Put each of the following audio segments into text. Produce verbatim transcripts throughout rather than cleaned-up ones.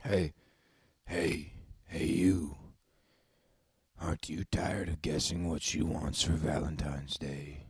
Hey, hey, hey, you. Aren't you tired of guessing what she wants for Valentine's Day?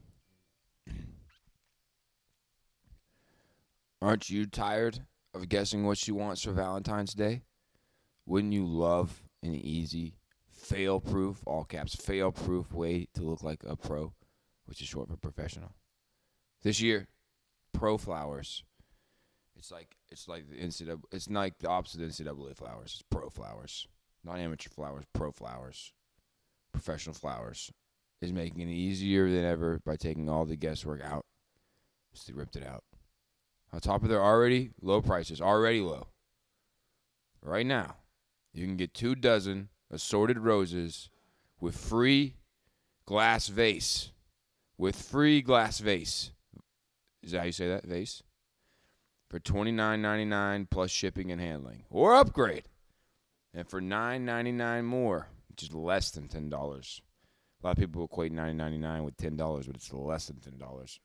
Aren't you tired of guessing what she wants for Valentine's Day? Wouldn't you love an easy, fail-proof, all caps, fail-proof way to look like a pro, which is short for professional? This year, Pro Flowers. It's like it's like the N C double A. It's like the opposite of N C double A flowers. It's Pro Flowers, not amateur flowers. Pro Flowers, professional flowers, is making it easier than ever by taking all the guesswork out. Just they ripped it out. On top of their already low prices, already low. Right now, you can get two dozen assorted roses with free glass vase. With free glass vase. Is that how you say that? Vase? For twenty-nine ninety-nine plus shipping and handling. Or upgrade. And for nine ninety-nine more, which is less than ten dollars. A lot of people equate nine ninety-nine with ten dollars, but it's less than ten dollars.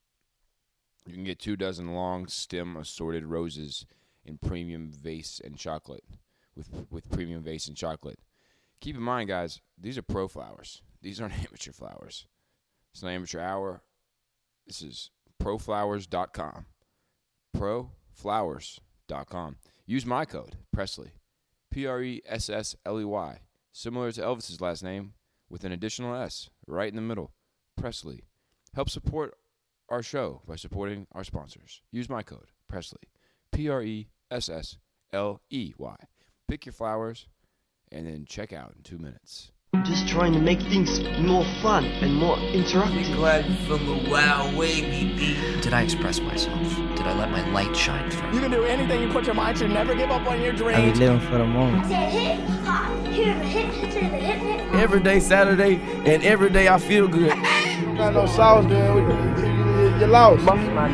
You can get two dozen long stem assorted roses in premium vase and chocolate. With with premium vase and chocolate. Keep in mind, guys, these are pro flowers. These aren't amateur flowers. It's not amateur hour. This is pro flowers dot com. pro flowers dot com. Use my code, Presley. P R E S S L E Y. Similar to Elvis's last name, with an additional S, right in the middle. Presley. Help support our show by supporting our sponsors. Use my code, Presley. P R E S S L E Y. Pick your flowers, and then check out in two minutes. I'm just trying to make things more fun and more interactive. Glad from a wild wavy beat. Did I express myself? Did I let my light shine through? You can do anything you put your mind to. Never give up on your dreams. I be living for the moment. I said hip hop, here the hip, hip, hip, hip, hip. Every day Saturday, and every day I feel good. Got no sauce, dude. You lost.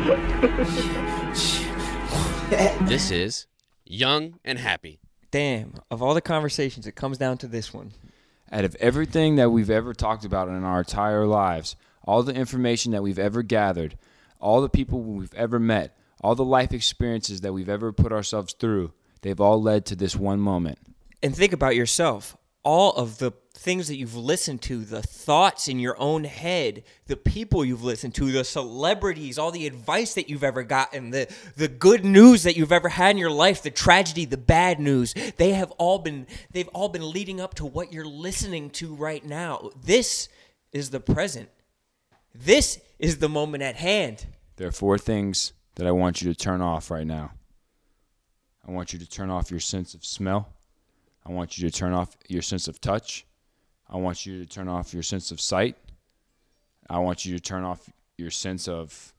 This is Young and Happy. Damn, of all the conversations, it comes down to this one. Out of everything that we've ever talked about in our entire lives, all the information that we've ever gathered, all the people we've ever met, all the life experiences that we've ever put ourselves through, they've all led to this one moment. And think about yourself. All of the things that you've listened to, the thoughts in your own head, the people you've listened to, the celebrities, all the advice that you've ever gotten, the, the good news that you've ever had in your life, the tragedy, the bad news, they have all been, they've all been leading up to what you're listening to right now. This is the present. This is the moment at hand. There are four things that I want you to turn off right now. I want you to turn off your sense of smell. I want you to turn off your sense of touch. I want you to turn off your sense of sight. I want you to turn off your sense of...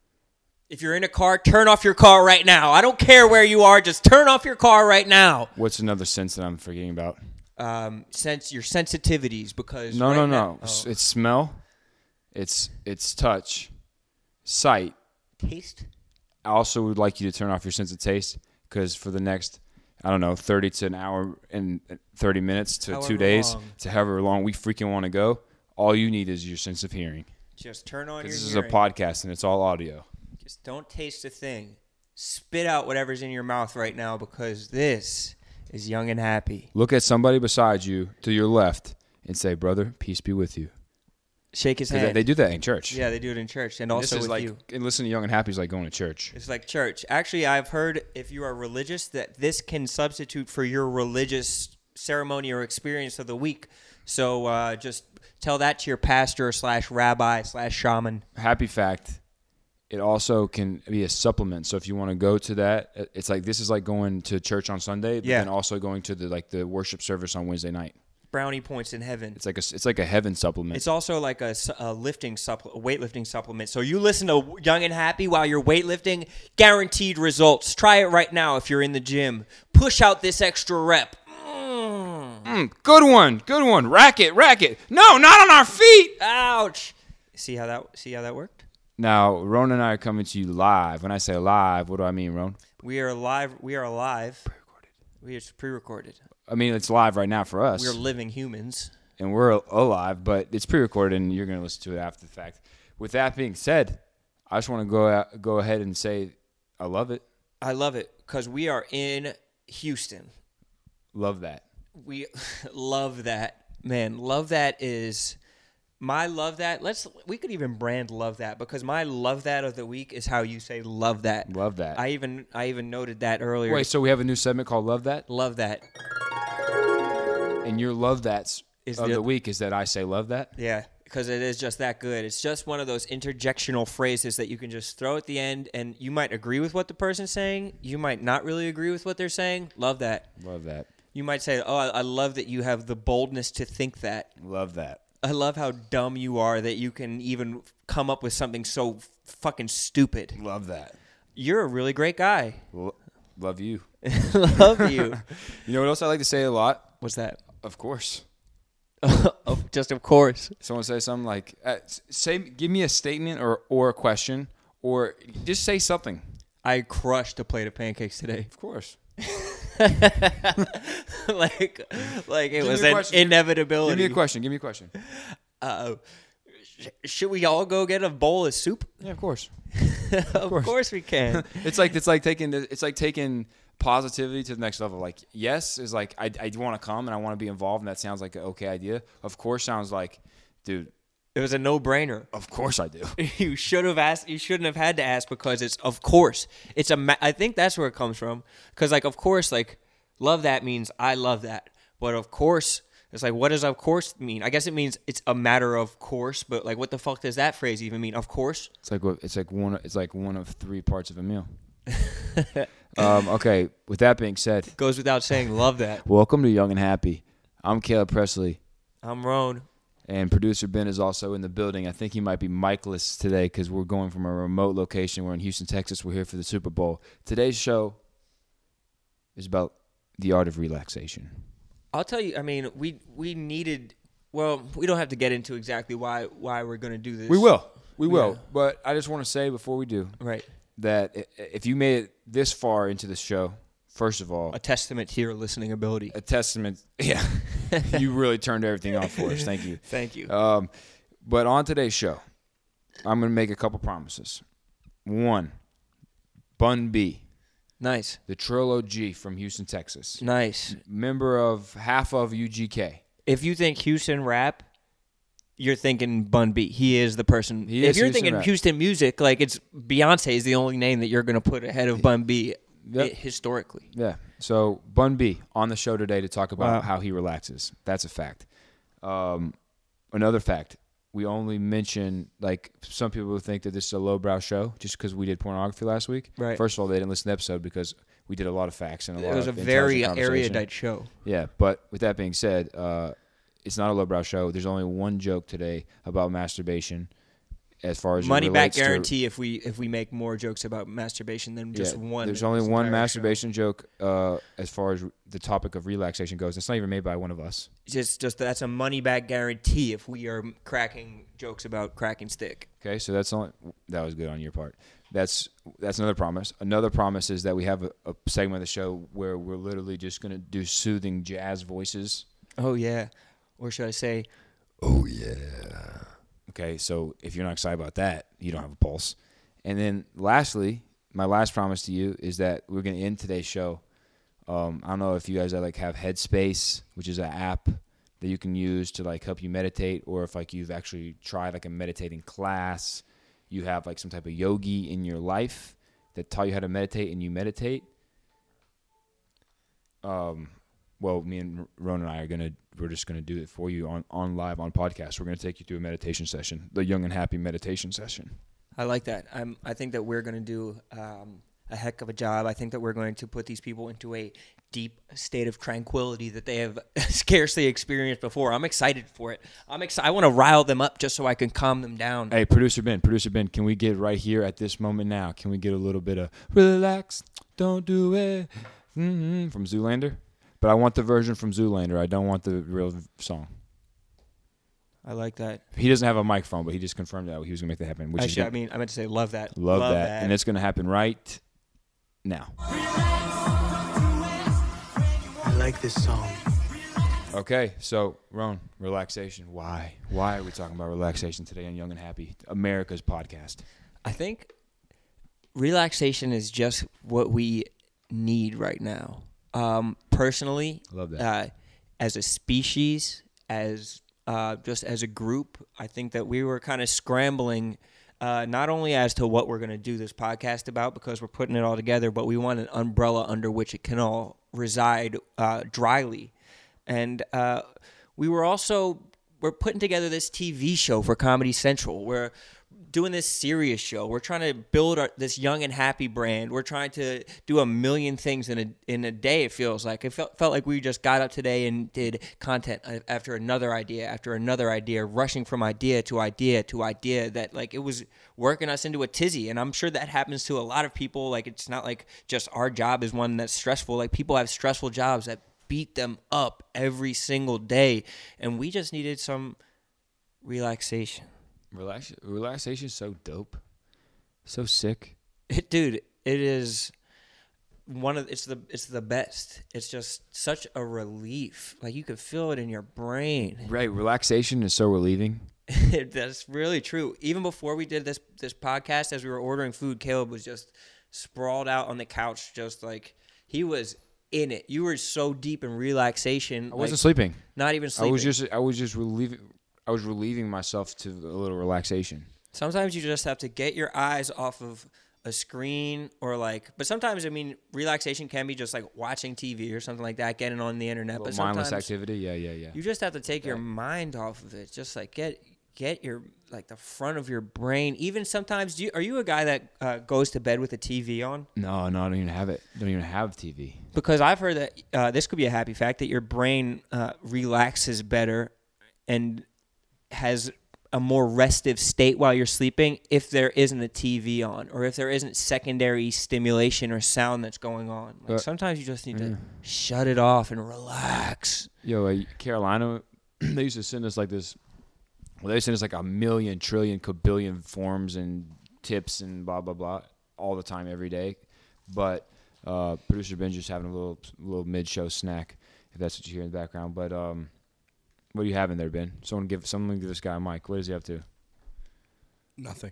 If you're in a car, turn off your car right now. I don't care where you are. Just turn off your car right now. What's another sense that I'm forgetting about? Um, sense your sensitivities because... No, right no, now, no. oh. It's smell. It's it's touch. Sight. Taste? I also would like you to turn off your sense of taste because for the next... I don't know, thirty to an hour and thirty minutes to however two days long. to however long we freaking want to go. All you need is your sense of hearing. Just turn on your This is hearing. a podcast and it's all audio. Just don't taste a thing. Spit out whatever's in your mouth right now because this is Young and Happy. Look at somebody beside you to your left and say, brother, peace be with you. Shake his 'Cause hand. They, they do that in church. Yeah, they do it in church and And also this is with like, you. And listen to Young and Happy is like going to church. It's like church. Actually, I've heard if you are religious that this can substitute for your religious ceremony or experience of the week. So uh, just tell that to your pastor slash rabbi slash shaman. Happy fact, it also can be a supplement. So if you want to go to that, it's like this is like going to church on Sunday, but Yeah. then also going to the like the worship service on Wednesday night. Brownie points in heaven. It's like a it's like a heaven supplement. It's also like a, a lifting supple, a weightlifting supplement. So you listen to Young and Happy while you're weightlifting, guaranteed results. Try it right now if you're in the gym. Push out this extra rep. Mm. Mm, good one, good one. Rack it, rack it. No, not on our feet. Ouch. See how that see how that worked? Now, Ron and I are coming to you live. When I say live, what do I mean, Ron? We are live. We are live. Pre-recorded. We are pre-recorded. I mean, it's live right now for us. We're living humans. And we're alive, but it's pre-recorded, and you're going to listen to it after the fact. With that being said, I just want to go out, go ahead and say I love it. I love it because we are in Houston. Love that. We love that. Man, love that is my love that. Let's we could even brand love that because my love that of the week is how you say love that. Love that. I even I even noted that earlier. Wait, so we have a new segment called Love That? Love that. And your love that's Is of the- the week is that I say love that? Yeah, because it is just that good. It's just one of those interjectional phrases that you can just throw at the end, and you might agree with what the person's saying. You might not really agree with what they're saying. Love that. Love that. You might say, oh, I, I love that you have the boldness to think that. Love that. I love how dumb you are that you can even come up with something so fucking stupid. Love that. You're a really great guy. Lo- love you. Love you. You know what else I like to say a lot? What's that? Of course. Oh, just of course. Someone say something like, uh, say, give me a statement or, or a question, or just say something. I crushed a plate of pancakes today. Of course. like, like it Give was me a an question. inevitability. Give me a question. Give me a question. Uh, sh- should we all go get a bowl of soup? Yeah, of course. of course. course we can. It's like it's like taking the- it's like taking positivity to the next level. Like yes is like I I want to come and I want to be involved, and that sounds like an okay idea. Of course sounds like, dude, It was a no-brainer. of course I do. You should have asked. You shouldn't have had to ask because it's of course. It's a. Ma- I think that's where it comes from. Because like of course, like love that means I love that. But of course, it's like what does of course mean? I guess it means it's a matter of course. But like what the fuck does that phrase even mean? Of course. It's like what it's like one it's like one of three parts of a meal. um, okay, with that being said, Goes without saying. Love that. welcome to Young and Happy. I'm Caleb Presley, I'm Roan. and producer Ben is also in the building. I think he might be mic-less today because we're going from a remote location. We're in Houston, Texas. We're here for the Super Bowl. Today's show is about the art of relaxation. I'll tell you. I mean, we we needed. Well, we don't have to get into exactly why why we're going to do this. We will. We will. Yeah. But I just want to say before we do Right. that i- if you made it this far into the show, first of all, A testament to your listening ability. a testament. Yeah. You really turned everything on for us. Thank you. Thank you. Um, but on today's show, I'm going to make a couple promises. One, Bun B, Nice. the Trillo G from Houston, Texas, Nice. member of half of U G K. If you think Houston rap, you're thinking Bun B. He is the person. He if is you're Houston thinking rap. Houston music, like it's Beyonce is the only name that you're going to put ahead of Bun B Yep. i- historically. Yeah. So Bun B on the show today to talk about Wow. how he relaxes. That's a fact. Um, another fact. We only mention, like, some people think that this is a lowbrow show just because we did pornography last week. Right. First of all, they didn't listen to the episode because we did a lot of facts and a lot It was a of very intelligent conversation. erudite show. Yeah, but with that being said, uh, it's not a lowbrow show. There's only one joke today about masturbation as far as it Money back relates to- guarantee if we if we make more jokes about masturbation than just Yeah, one. There's only this one entire masturbation joke uh, as far as the topic of relaxation goes. It's not even made by one of us. show. Just just that's a money back guarantee if we are cracking jokes about cracking stick. Okay, so that's only that was good on your part. That's that's another promise. Another promise is that we have a, a segment of the show where we're literally just gonna do soothing jazz voices. Oh yeah, or should I say? Oh yeah. Okay, so if you're not excited about that, you don't have a pulse. And then lastly, my last promise to you is that we're gonna end today's show. Um, I don't know if you guys like have Headspace, which is an app that you can use to like help you meditate, or if like you've actually tried like a meditating class, you have like some type of yogi in your life that taught you how to meditate and you meditate. Um, well, me and Ron and I are gonna we're just gonna do it for you on, on live on podcast. We're gonna take you through a meditation session, the Young and Happy meditation session. I like that. I'm, I think that we're going to do um, a heck of a job. I think that we're going to put these people into a deep state of tranquility that they have scarcely experienced before. I'm excited for it. I'm excited. I want to rile them up just so I can calm them down. Hey, producer Ben, producer Ben, can we get right here at this moment now? Can we get a little bit of relax, don't do it mm-hmm, from Zoolander? But I want the version from Zoolander. I don't want the real song. I like that. He doesn't have a microphone, but he just confirmed that he was going to make that happen. Which Actually, is I mean, I meant to say love that. love, love that. that, and it's going to happen right now. I like this song. Okay, so Ron, relaxation. Why? Why are we talking about relaxation today on Young and Happy, America's podcast? I think relaxation is just what we need right now. um, personally, Love that. Uh, as a species, as uh, just as a group, I think that we were kind of scrambling, uh, not only as to what we're going to do this podcast about, because we're putting it all together, but we want an umbrella under which it can all reside uh, dryly. And uh, we were also, we're putting together this T V show for Comedy Central. We're doing this serious show. We're trying to build our, this Young and Happy brand. We're trying to do a million things in a in a day, it feels like. It felt, felt like we just got up today and did content after another idea, after another idea, rushing from idea to idea to idea that, like, it was working us into a tizzy. And I'm sure that happens to a lot of people. Like, it's not like just our job is one that's stressful. Like, people have stressful jobs that beat them up every single day. And we just needed some relaxation. Relax, relaxation is so dope, so sick. It, dude, it is one of it's the it's the best. It's just such a relief. Like, you could feel it in your brain. Right, relaxation is so relieving. That's really true. Even before we did this this podcast, as we were ordering food, Caleb was just sprawled out on the couch, just like he was in it. You were so deep in relaxation. I wasn't like, sleeping. Not even sleeping. I was just I was just relieving. I was relieving myself to a little relaxation. Sometimes you just have to get your eyes off of a screen or like, but sometimes, I mean, relaxation can be just like watching T V or something like that, getting on the internet. But mindless sometimes activity, yeah, yeah, yeah. You just have to take yeah. your mind off of it. Just like get get your like the front of your brain. Even sometimes, do you, are you a guy that uh, goes to bed with a T V on? No, no, I don't even have it. Don't even have T V. Because I've heard that uh, this could be a happy fact that your brain uh, relaxes better and has a more restive state while you're sleeping if there isn't a T V on or if there isn't secondary stimulation or sound that's going on. Like, uh, sometimes you just need yeah. to shut it off and relax. Yo, uh, Carolina, they used to send us like this. Well, they send us like a million, trillion, kabillion forms and tips and blah blah blah all the time, every day. But uh, producer Ben just having a little little mid-show snack, if that's what you hear in the background. But um. What are you having there, Ben? Someone give someone give this guy a mic. What is he up to? Nothing.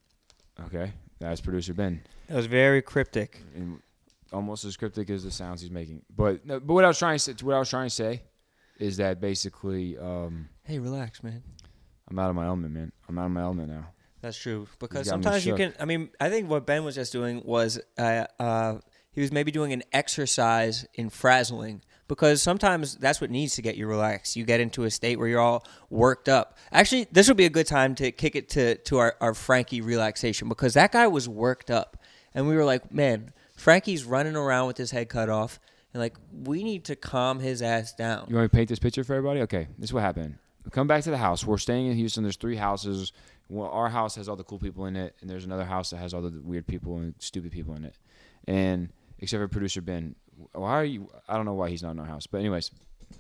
Okay, that's producer Ben. That was very cryptic. And almost as cryptic as the sounds he's making. But no, but what I was trying to say, what I was trying to say, is that basically, um, hey, relax, man. I'm out of my element, man. I'm out of my element now. That's true. Because got me sometimes you shook. can. I mean, I think what Ben was just doing was, uh, uh, he was maybe doing an exercise in frazzling. Because sometimes that's what needs to get you relaxed. You get into a state where you're all worked up. Actually, this would be a good time to kick it to, to our, our Frankie relaxation, because that guy was worked up. And we were like, man, Frankie's running around with his head cut off. And, like, we need to calm his ass down. You want me to paint this picture for everybody? Okay, this is what happened. We come back to the house. We're staying in Houston. There's three houses. Well, our house has all the cool people in it, and there's another house that has all the weird people and stupid people in it. And except for producer Ben. Why are you? I don't know why he's not in our house. But anyways,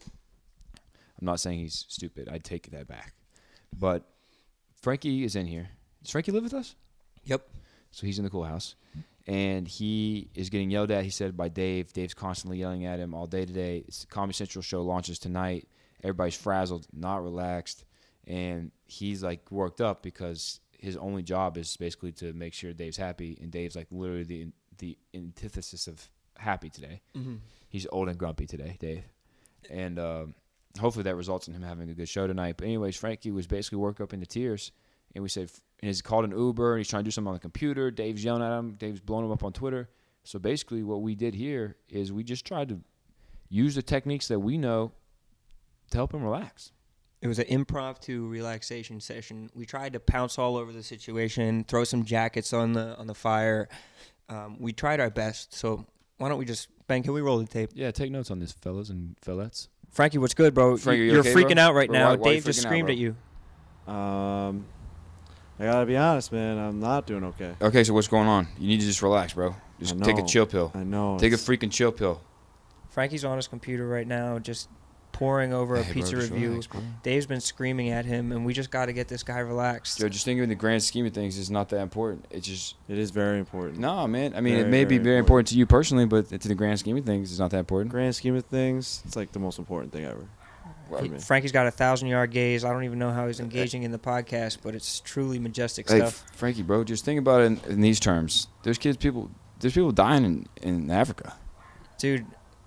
I'm not saying he's stupid. I take that back. But Frankie is in here. Does Frankie live with us? Yep. So he's in the cool house. And he is getting yelled at, he said, by Dave. Dave's constantly yelling at him all day today. It's the Comedy Central show launches tonight. Everybody's frazzled, not relaxed. And he's, like, worked up because his only job is basically to make sure Dave's happy. And Dave's, like, literally the the antithesis of happy today. Mm-hmm. He's old and grumpy today, Dave. And um, hopefully that results in him having a good show tonight. But anyways, Frankie was basically worked up into tears. And we said, and he's called an Uber, and he's trying to do something on the computer. Dave's yelling at him. Dave's blowing him up on Twitter. So basically what we did here is we just tried to use the techniques that we know to help him relax. It was an impromptu relaxation session. We tried to pounce all over the situation, throw some jackets on the on the fire. Um, we tried our best. So why don't we just, Ben, can we roll the tape? Yeah, take notes on this, fellas and fellettes. Frankie, what's good, bro? Frankie, you You're okay, freaking bro? out right Or now. why- why you Dave just freaking out, screamed bro? at you. Um, I gotta be honest, man. I'm not doing okay. Okay, so what's going on? You need to just relax, bro. Just I take a know. chill pill. I know. Take a it's- freaking chill pill. Frankie's on his computer right now, just poring over a Hey, bro, pizza just review. relax, bro. Dave's been screaming at him, and we just got to get this guy relaxed. Yo, just think in the grand scheme of things, it's not that important. It's just It is very important. no, man. I mean, it Very, may be very very important to you personally, but to the grand scheme of things, it's not that important. Grand scheme of things, it's like the most important thing ever. Well, He- Frankie's got a thousand-yard gaze. I don't even know how he's engaging in the podcast, but it's truly majestic Hey, stuff. Frankie, bro, just think about it in, in these terms. There's kids, people, there's people dying in, in Africa. Dude,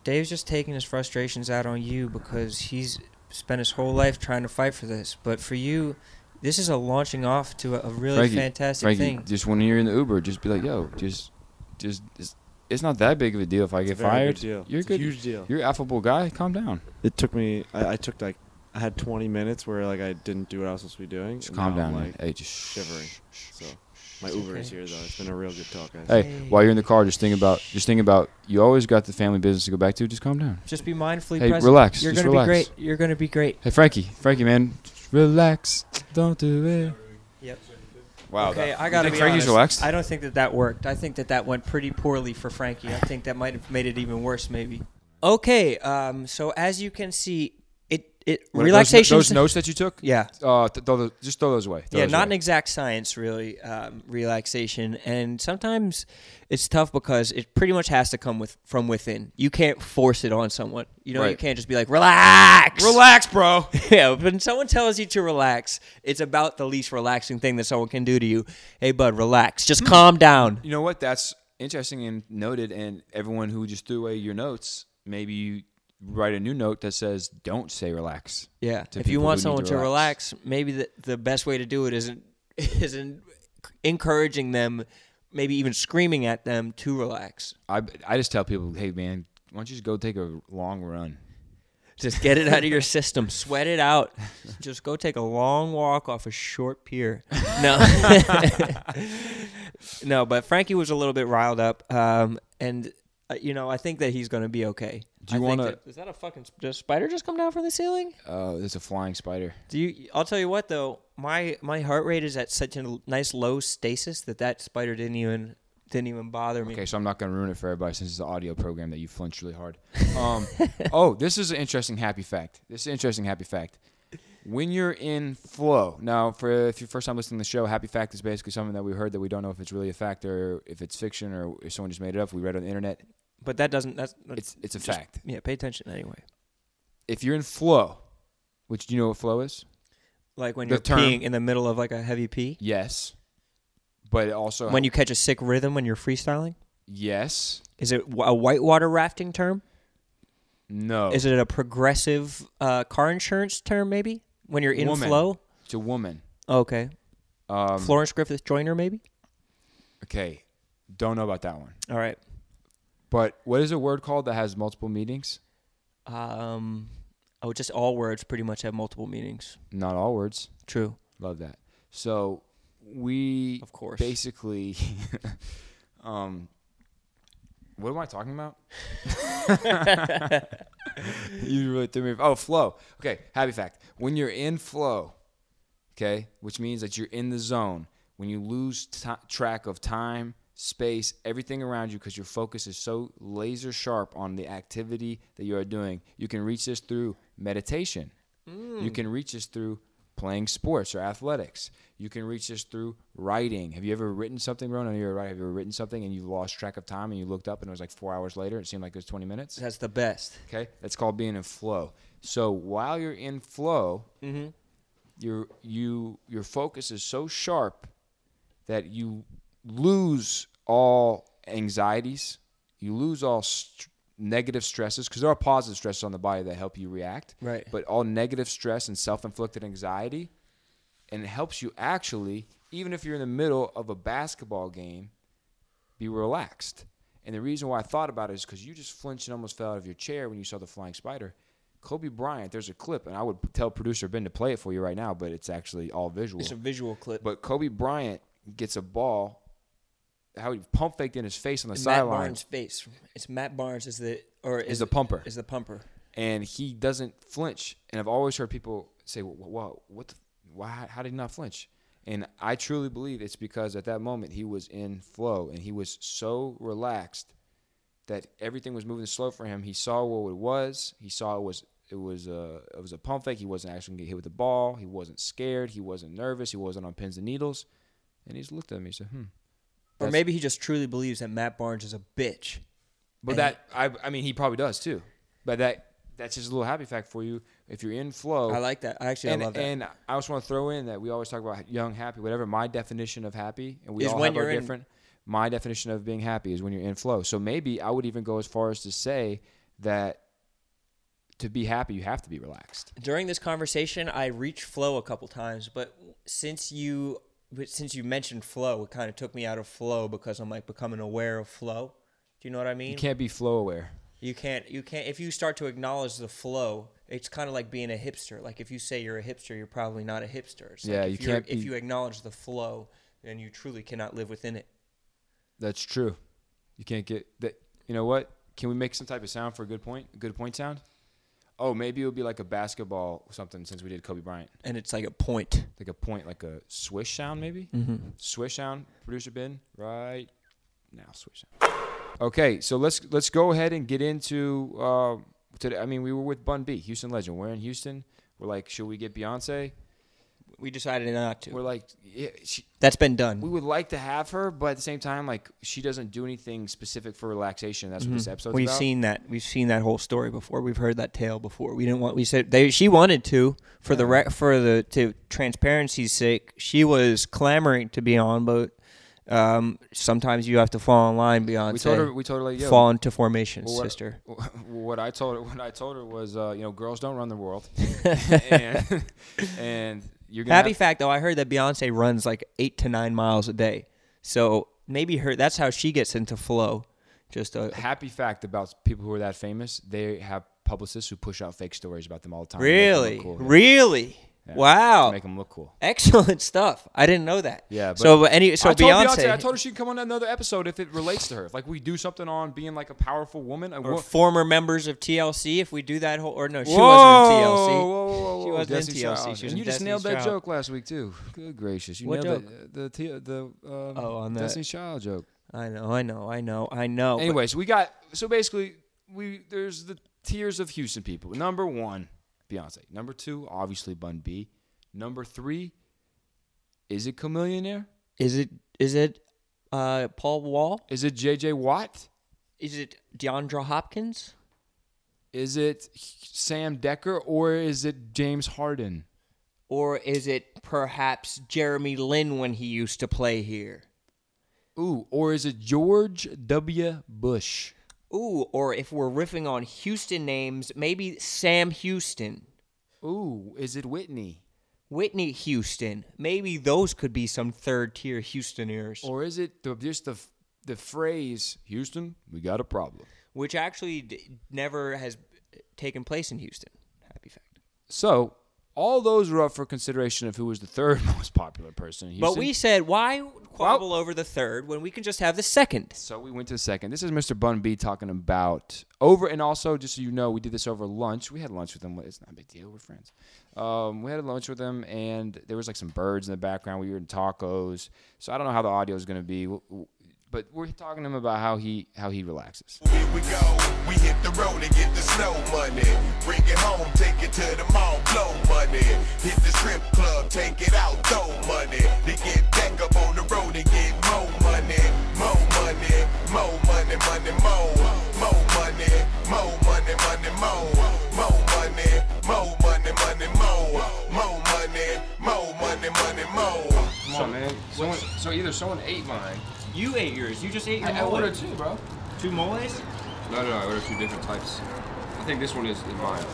Dave's just taking his frustrations out on you because he's spent his whole life trying to fight for this. But for you, this is a launching off to a, a really Frankie, fantastic Frankie, thing. Just when you're in the Uber, just be like, yo, just, just, it's, it's not that big of a deal if I It's get a very fired. good deal. You're It's a good. huge deal. You're an affable guy. Calm down. It took me. I, I took like. I had twenty minutes where like I didn't do what I was supposed to be doing. Just and calm now I'm, down, like man. Hey, just shivering. So my It's Uber okay. is here though. It's been a real good talk, guys. Hey, Hey. while you're in the car, just think about, just think about. You always got the family business to go back to. Just calm down. Just be mindfully Hey, present. relax. You're Just gonna relax. be great. You're gonna be great. Hey, Frankie, Frankie, man, just relax. Don't do it. Yep. Wow. Okay, that- I you gotta think be Frankie's honest. relaxed? I don't think that that worked. I think that that went pretty poorly for Frankie. I think that might have made it even worse, maybe. Okay, um, so as you can see, it it What, relaxation. Those, those notes that you took. Yeah. Uh, th- throw those, just throw those away. Throw Yeah, those not away. an exact science, really. Um, relaxation, and sometimes it's tough because it pretty much has to come with from within. You can't force it on someone. You know, you Right. can't just be like, "Relax, Relax, bro. Yeah, when someone tells you to relax, it's about the least relaxing thing that someone can do to you. Hey, bud, relax. Just calm down. You know what? That's interesting and noted. And everyone who just threw away your notes, maybe you write a new note that says, "Don't say relax." Yeah. to If you people want who need someone to to relax. relax, maybe the, the best way to do it isn't isn't encouraging them, maybe even screaming at them to relax. I, I just tell people, hey man, why don't you just go take a long run? Just get it out of your system. Sweat it out. Just go take a long walk off a short pier. No. No, but Frankie was a little bit riled up. Um, and, uh, you know, I think that he's going to be okay. Do you I think wanna- that- Is that a fucking sp- does a spider just come down from the ceiling? Uh, there's a flying spider. Do you? I'll tell you what, though. My my heart rate is at such a l- nice low stasis that that spider didn't even didn't even bother me. Okay, so I'm not going to ruin it for everybody since it's an audio program that you flinched really hard. Um, oh, this is an interesting happy fact. This is an interesting happy fact. When you're in flow, now for if you're first time listening to the show, happy fact is basically something that we heard that we don't know if it's really a fact or if it's fiction or if someone just made it up. We read it on the internet. But that doesn't. That's It's it's a just- fact. Yeah, pay attention anyway. If you're in flow, which do you know what flow is? Like when The you're term- peeing in the middle of like a heavy pee. Yes, but it also When you catch a sick rhythm when you're freestyling. yes, Is it w- a whitewater rafting term? no, Is it a progressive uh, car insurance term? Maybe when you're in Woman. flow. it's a woman. Okay. Um, Florence Griffith Joyner, maybe. okay, don't know about that one. All right. But what is a word called that has multiple meanings? Um. Oh, just all words pretty much have multiple meanings. Not all words. True. Love that. So we, Of course. basically, um, what am I talking about? You really threw me. Oh, flow. Okay, happy fact. When you're in flow, okay, which means that you're in the zone. When you lose t- track of time, space, everything around you, because your focus is so laser sharp on the activity that you are doing, you can reach this through meditation. You can reach this through playing sports or athletics. You can reach this through writing. Have you ever written something, Ron? I know you're right. Have you ever written something and you lost track of time and you looked up and it was like four hours later? It seemed like it was twenty minutes. That's the best. Okay, that's called being in flow. So while you're in flow, Mm-hmm. your you your focus is so sharp that you lose all anxieties, you lose all st- negative stresses, because there are positive stresses on the body that help you react. Right. But all negative stress and self-inflicted anxiety, and it helps you actually, even if you're in the middle of a basketball game, be relaxed. And the reason why I thought about it is because you just flinched and almost fell out of your chair when you saw the flying spider. Kobe Bryant, there's a clip, and I would tell producer Ben to play it for you right now, but it's actually all visual. It's a visual clip. But Kobe Bryant gets a ball, how he pump faked in his face on the Matt sideline, Barnes' face. It's Matt Barnes is the or is the pumper, is the pumper. and he doesn't flinch. And I've always heard people say, "Well, well what? The, why? How did he not flinch?" And I truly believe it's because at that moment he was in flow and he was so relaxed that everything was moving slow for him. He saw what it was. He saw it was it was a it was a pump fake. He wasn't actually gonna get hit with the ball. He wasn't scared. He wasn't nervous. He wasn't on pins and needles. And he just looked at me and said, "Hmm." Or That's- maybe he just truly believes that Matt Barnes is a bitch. But And that I I mean he probably does too. But that that's just a little happy fact for you. If you're in flow, I like that. I actually and, I love that. and I just want to throw in that we always talk about young, happy, whatever. My definition of happy, and we Is all when have our you're in- different. My definition of being happy is when you're in flow. So maybe I would even go as far as to say that to be happy, you have to be relaxed. During this conversation, I reached flow a couple times, but since you but since you mentioned flow, it kind of took me out of flow because I'm like becoming aware of flow. Do you know what I mean? You can't be flow aware. You can't. You can't. If you start to acknowledge the flow, it's kind of like being a hipster. Like if you say you're a hipster, you're probably not a hipster. It's yeah, like you if you're, can't. If be, you acknowledge the flow, then you truly cannot live within it. That's true. You can't get that. You know what? Can we make some type of sound for a good point? A good point sound? Oh, maybe it would be like a basketball or something since we did Kobe Bryant. And it's like a point. Like a point, like a swish sound maybe? Mm-hmm. Swish sound, producer Ben, right now, swish sound. Okay, so let's let's go ahead and get into uh, today. I mean, we were with Bun B, Houston legend. We're in Houston. We're like, should we get Beyonce? We decided not to. We're like, yeah, she, that's been done. We would like to have her, but at the same time, like, she doesn't do anything specific for relaxation. That's mm-hmm. what this episode's We've about. seen that. We've seen that whole story before. We've heard that tale before. We didn't want. We said they. She wanted to for yeah. the re, for the to transparency's sake. She was clamoring to be on, but um, sometimes you have to fall in line, Beyonce. We told her. We told her like, Yo, fall into formation, well, what, sister. What I told her. What I told her was, uh, you know, girls don't run the world, and. and You're Happy have- fact, though, I heard that Beyonce runs like eight to nine miles a day. So maybe her that's how she gets into flow. Just a happy fact about people who are that famous, they have publicists who push out fake stories about them all the time. Really? Cool. Really? Yeah. Wow. To make them look cool. Excellent stuff. I didn't know that. Yeah. But so any so I told Beyonce, Beyonce, I told her she can come on another episode if it relates to her. If, like we do something on being like a powerful woman, a or wo- former members of T L C. If we do that whole, or no, she whoa, wasn't in T L C. Whoa, whoa, whoa, she wasn't Destiny's in T L C. Child. She was and you in just Destiny's nailed that Child. joke last week too. Good gracious, you what nailed joke? the the the um, oh on Destiny's Child joke. I know, I know, I know, I know. Anyways, so we got so basically we there's the tiers of Houston people. Number one, Beyonce. Number two, obviously Bun B. Number three, is it Chamillionaire? Is it is it uh, Paul Wall? Is it J J Watt? Is it DeAndre Hopkins? Is it Sam Decker or is it James Harden? Or is it perhaps Jeremy Lin when he used to play here? Ooh, or is it George W. Bush? Ooh, or if we're riffing on Houston names, maybe Sam Houston. Ooh, is it Whitney? Whitney Houston. Maybe those could be some third-tier Houstoners. Or is it the, just the the phrase, Houston, we got a problem? Which actually d- never has taken place in Houston. Happy fact. So, all those were up for consideration of who was the third most popular person in Houston. But we said, why quabble well, over the third when we can just have the second? So we went to the second. This is Mister Bun B talking about over, and also, just so you know, we did this over lunch. We had lunch with him. It's not a big deal. We're friends. Um, we had lunch with him, and there was like some birds in the background. We were in tacos. So I don't know how the audio is going to be. But we're talking to him about how he how he relaxes. Here we go. We hit the road and get the snow money. Bring it home, take it to the mall, blow money. Hit the strip club, take it out, throw money. To get back up on the road and get more money. More money, more money, money, more. More money, more money, money, more. More money, more money, money, more. More money, more money, money, more. Come on, man. Someone, so either someone ate mine. You ate yours. You just ate your I, I mole. ordered two, bro. Two moles? No, no, I ordered two different types. I think this one is, is mine.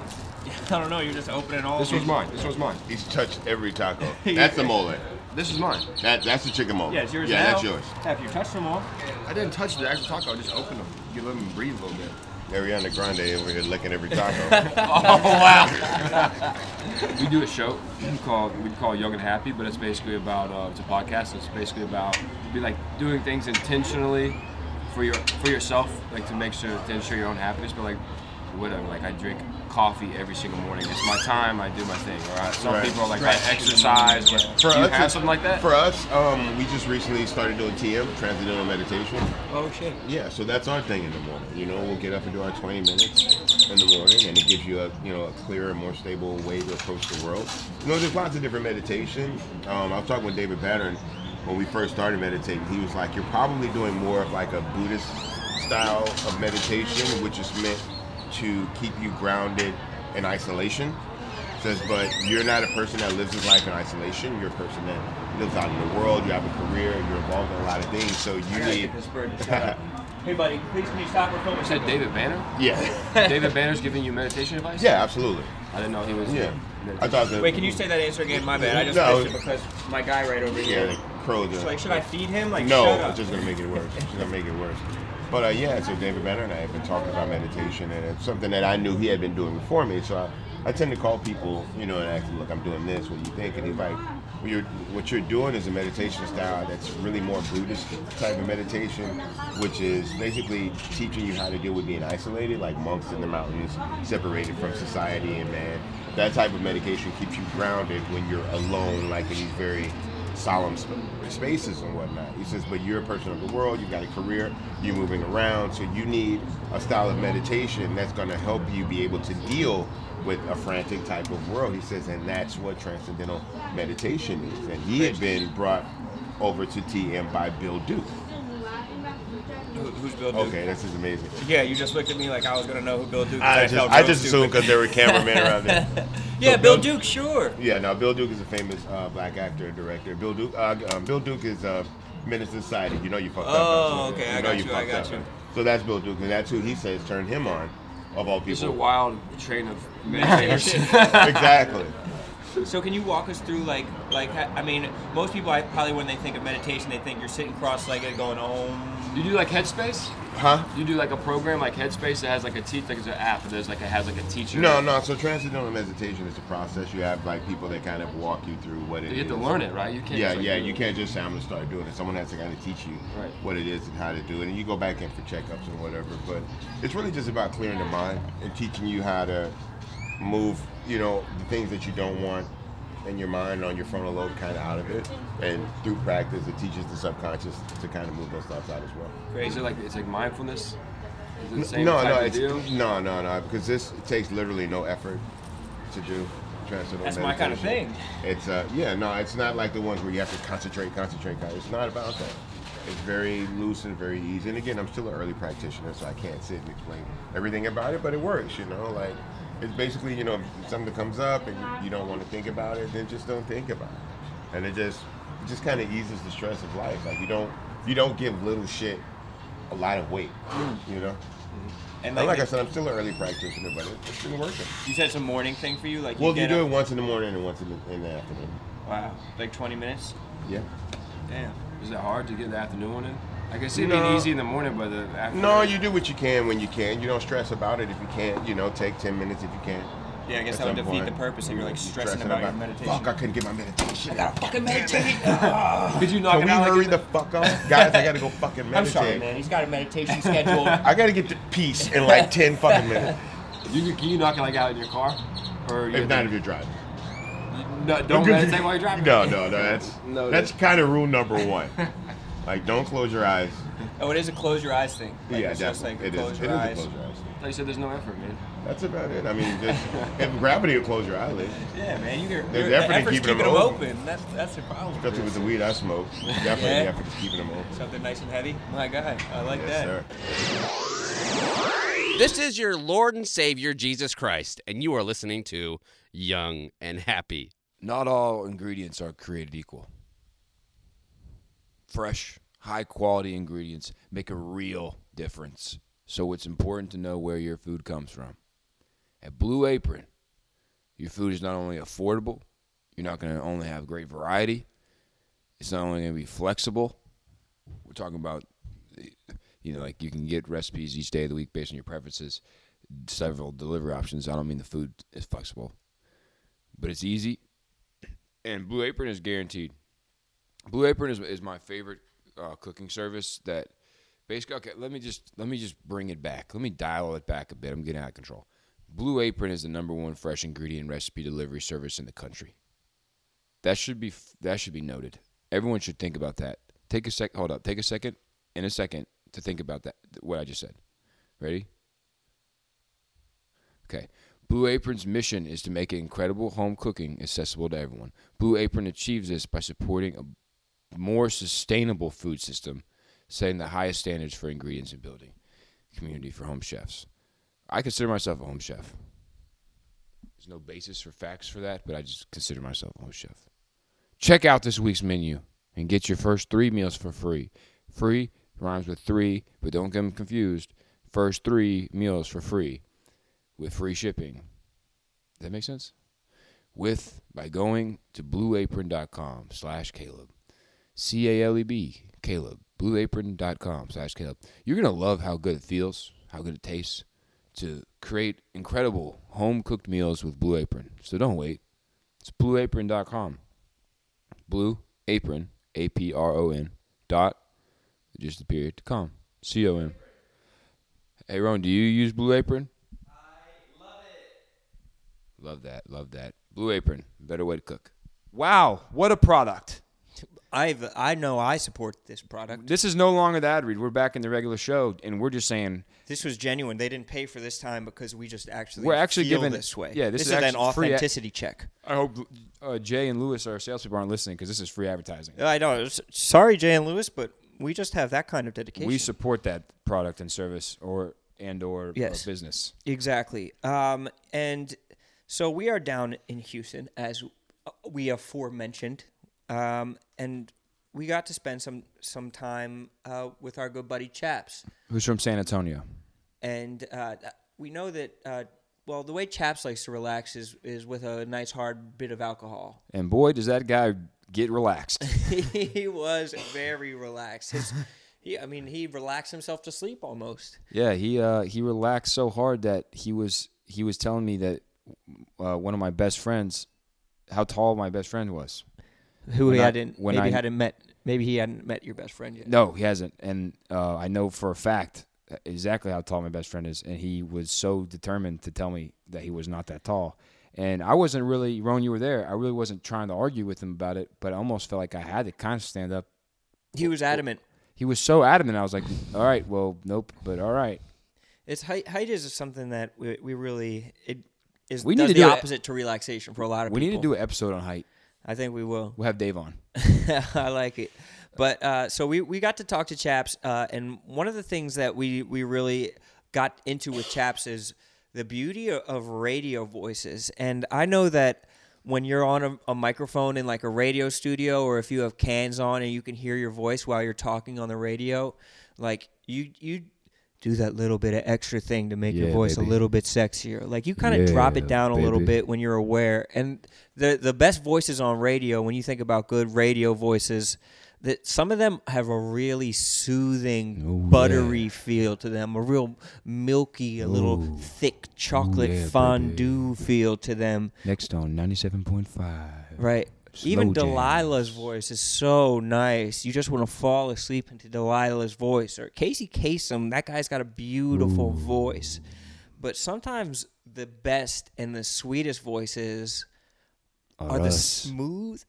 I don't know. You're just opening all. This one's mine. This one's mine. He's touched every taco. That's the mole. This is mine. That that's the chicken mole. Yeah, it's yours. Yeah, now. that's yours. Have you touched them all? I didn't touch the actual taco. I just opened them. You let them breathe a little bit. Ariana Grande over here licking every taco. Oh wow! We do a show called we call Young and Happy, but it's basically about uh, it's a podcast. It's basically about be like doing things intentionally for your for yourself, like to make sure to ensure your own happiness. But like whatever, like I drink coffee every single morning. It's my time. I do my thing. All right. Some right. people are like I exercise. But for do you us, have something like that? For us, um, we just recently started doing T M, Transcendental Meditation. Oh shit. Yeah, so that's our thing in the morning. You know, we'll get up and do our twenty minutes in the morning, and it gives you a you know a clearer, more stable way to approach the world. You know, there's lots of different meditation. Um, I was talking with David Pattern when we first started meditating. He was like, "You're probably doing more of like a Buddhist style of meditation, which is meant to keep you grounded in isolation." Says, but you're not a person that lives his life in isolation. You're a person that lives out in the world. You have a career. You're involved in a lot of things. So you need Hey, buddy, please can you stop? We're filming. You said David Banner? Yeah. David Banner's giving you meditation advice? Yeah, absolutely. I didn't know he was. Yeah. I thought that. Wait, can you say that answer again? My bad. I just No. missed it because my guy right over here. Yeah, the crow. So, like, should I feed him? Like, no, shut up. it's just gonna make it worse. It's gonna make it worse. But uh, yeah, so David Banner and I have been talking about meditation, and it's something that I knew he had been doing before me. So I, I tend to call people, you know, and ask them, look, I'm doing this. What do you think? And he's like, well, you're, what you're doing is a meditation style that's really more Buddhist type of meditation, which is basically teaching you how to deal with being isolated, like monks in the mountains, separated from society and man. That type of medication keeps you grounded when you're alone, like in these very solemn sp- spaces and whatnot. He says, but you're a person of the world, you've got a career, you're moving around, so you need a style of meditation that's going to help you be able to deal with a frantic type of world. He says, and that's what transcendental meditation is. And he had been brought over to T M by Bill Duke. Who, who's Bill Duke? Okay, this is amazing. Yeah, you just looked at me like I was gonna know who Bill Duke is. I just, I just assumed because there were cameramen around there. Yeah, So Bill, Bill Duke, sure. Yeah, no, Bill Duke is a famous uh, black actor and director. Bill Duke, uh, um, Bill Duke is uh, Menace to Society. You know you fucked Oh, up. So okay, I know got you, I fucked got up. you. So that's Bill Duke, and that's who he says turned him on, of all This is a people. wild train of meditation. Exactly. So can you walk us through like like ha- I mean most people I, probably when they think of meditation they think you're sitting cross-legged going om. You do like Headspace? Huh? You do like a program like Headspace that has like a teach like it's an app. There's like it has like a teacher. No, no. So transcendental meditation is a process. You have like people that kind of walk you through what it is. You have to learn it, right? You can't Yeah, just, like, yeah. do You it. can't just say I'm gonna start doing it. Someone has to kind of teach you Right. what it is and how to do it, and you go back in for checkups and whatever. But it's really just about clearing the mind and teaching you how to move. You know, the things that you don't want in your mind on your frontal lobe kind of out of it, and through practice it teaches the subconscious to kind of move those thoughts out as well. Great. Is it like it's like mindfulness? Is it the same No, type no, of it's, deal? no, no, no, because this it takes literally no effort to do transcendental That's my kind of meditation. thing. It's uh, yeah, no, it's not like the ones where you have to concentrate, concentrate. concentrate. It's not about that. It's very loose and very easy. And again, I'm still an early practitioner, so I can't sit and explain everything about it, but it works, you know, like. It's basically, you know, if something comes up and you, you don't want to think about it, then just don't think about it. And it just it just kind of eases the stress of life. Like you don't you don't give little shit a lot of weight, you know? And like, like I said, I'm still an early practitioner, but it, it's been working. You said it's a morning thing for you? Like you Well, you get do up- it once in the morning and once in the, in the afternoon. Wow, like twenty minutes? Yeah. Damn. Is it hard to get the afternoon one in? I can see it No. being easy in the morning, but the afternoon. No, you do what you can when you can. You don't stress about it if you can't. You know, take ten minutes if you can. Yeah, I guess that would defeat the purpose if you're like stressing about your meditation. Fuck, I couldn't get my meditation. I gotta fucking meditate. Could you knock Can it we out? hurry like the fuck up? Guys, I gotta go fucking meditate. I'm sorry, man. He's got a meditation schedule. I gotta get to peace in like ten fucking minutes. You can, can you knock it like out in your car, or you If not, if you're driving. No, don't meditate while you're driving. No, no, no. That's No, that's kind of rule number one. Like, don't close your eyes. Oh, it is a close your eyes thing. Like, Yeah, it's just like definitely. It close is. your It is a eyes. close your eyes. Like you said, there's no effort, man. That's about it. I mean, just if gravity will close your eyelids. Yeah, man. You get There's the effort in effort's keeping them them open. open. That's that's the problem. Especially with the weed I smoke. Definitely Yeah. the effort is keeping them open. Something nice and heavy. My God, I like Yes, that. sir. This is your Lord and Savior, Jesus Christ, and you are listening to Young and Happy. Not all ingredients are created equal. Fresh, high-quality ingredients make a real difference. So it's important to know where your food comes from. At Blue Apron, your food is not only affordable, you're not going to only have great variety, it's not only going to be flexible. We're talking about, you know, like you can get recipes each day of the week based on your preferences, several delivery options. I don't mean the food is flexible, but it's easy, and Blue Apron is guaranteed. Blue Apron is, is my favorite uh, cooking service that basically, okay, let me just let me just bring it back. Let me dial it back a bit. I'm getting out of control. Blue Apron is the number one fresh ingredient recipe delivery service in the country. That should be that should be noted. Everyone should think about that. Take a sec. Hold up. Take a second. In a second to think about that. What I just said. Ready? Okay. Blue Apron's mission is to make incredible home cooking accessible to everyone. Blue Apron achieves this by supporting a more sustainable food system, setting the highest standards for ingredients and building a community for home chefs. I consider myself a home chef. There's no basis for facts for that, but I just consider myself a home chef. Check out this week's menu and get your first three meals for free. Free rhymes with three, but don't get them confused. First three meals for free with free shipping. Does that make sense? With, by going to blueapron.com slash Caleb. C A L E B, Caleb. blueapron.com slash Caleb. You're going to love how good it feels, how good it tastes to create incredible home-cooked meals with Blue Apron. So don't wait. It's blue apron dot com. Blue Apron, A P R O N, dot, just the period, com, C O M. Hey, Ron, do you use Blue Apron? I love it. Love that, love that. Blue Apron, better way to cook. Wow, what a product. I've, I know I support this product. This is no longer the ad read. We're back in the regular show, and we're just saying. This was genuine. They didn't pay for this time because we just actually we're actually feel giving this way. Yeah, this, this is, is an actually free authenticity ad- check. I hope uh, Jay and Lewis, our salespeople, aren't listening because this is free advertising. I know. Sorry, Jay and Lewis, but we just have that kind of dedication. We support that product and service or and or yes, uh, business. Exactly. Um, and so we are down in Houston, as we aforementioned, um, and we got to spend some some time uh, with our good buddy Chaps. Who's from San Antonio. And uh, we know that, uh, well, the way Chaps likes to relax is, is with a nice hard bit of alcohol. And boy, does that guy get relaxed. He was very relaxed. His, he, I mean, he relaxed himself to sleep almost. Yeah, he uh, he relaxed so hard that he was he was telling me that uh, one of my best friends, how tall my best friend was. Who when he I, hadn't when maybe I, hadn't met. Maybe he hadn't met your best friend yet. No, he hasn't. And uh, I know for a fact exactly how tall my best friend is, and he was so determined to tell me that he was not that tall. And I wasn't really, Ron, you were there, I really wasn't trying to argue with him about it, but I almost felt like I had to kind of stand up. He was adamant. He was so adamant. I was like, all right, well, nope, but all right. It's height, height is something that we, we really, it is we does need to the do opposite a, to relaxation for a lot of we people. We need to do an episode on height. I think we will. We'll have Dave on. I like it. But uh, so we, we got to talk to Chaps, uh, and one of the things that we, we really got into with Chaps is the beauty of, of radio voices. And I know that when you're on a, a microphone in like a radio studio, or if you have cans on and you can hear your voice while you're talking on the radio, like you you do that little bit of extra thing to make yeah, your voice baby. a little bit sexier. Like you kind of yeah, drop it down a baby. little bit when you're aware. And the the best voices on radio, when you think about good radio voices, that some of them have a really soothing, Ooh, buttery yeah. feel to them, a real milky, a Ooh. little thick chocolate Ooh, yeah, fondue baby. feel to them. Next on ninety-seven point five. Right. Slow Even jams. Delilah's voice is so nice. You just want to fall asleep into Delilah's voice. Or Casey Kasem, that guy's got a beautiful Ooh. voice. But sometimes the best and the sweetest voices are, are the smooth,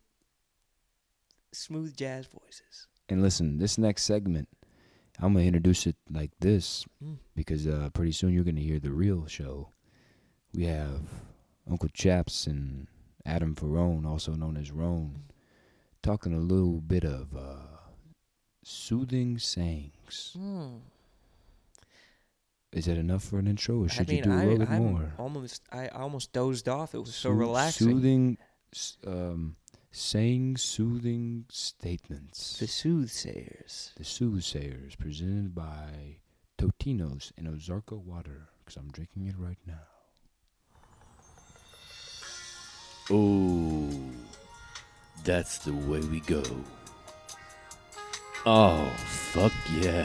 smooth jazz voices. And listen, this next segment, I'm going to introduce it like this Mm. because uh, pretty soon you're going to hear the real show. We have Uncle Chaps and Adam Ferrone, also known as Roan, talking a little bit of uh, soothing sayings. Mm. Is that enough for an intro, or should I mean, you do a I, little bit I'm more? Almost, I almost dozed off. It was so Soo- relaxing. Soothing, s- um, saying soothing statements. The soothsayers. The Soothsayers, presented by Totino's and Ozarka water, because I'm drinking it right now. Oh, that's the way we go. Oh, fuck yeah.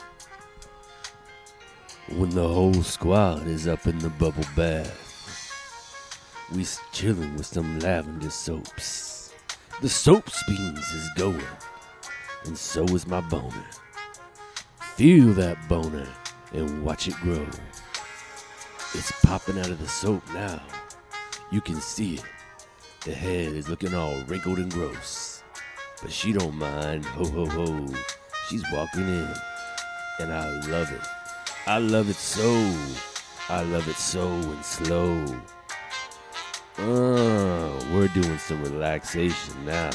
When the whole squad is up in the bubble bath, we s- chillin' with some lavender soaps. The soap beans is going, and so is my boner. Feel that boner and watch it grow. It's popping out of the soap now. You can see it. The head is looking all wrinkled and gross. But she don't mind, ho ho ho. She's walking in, and I love it. I love it so. I love it so and slow. Oh, we're doing some relaxation now.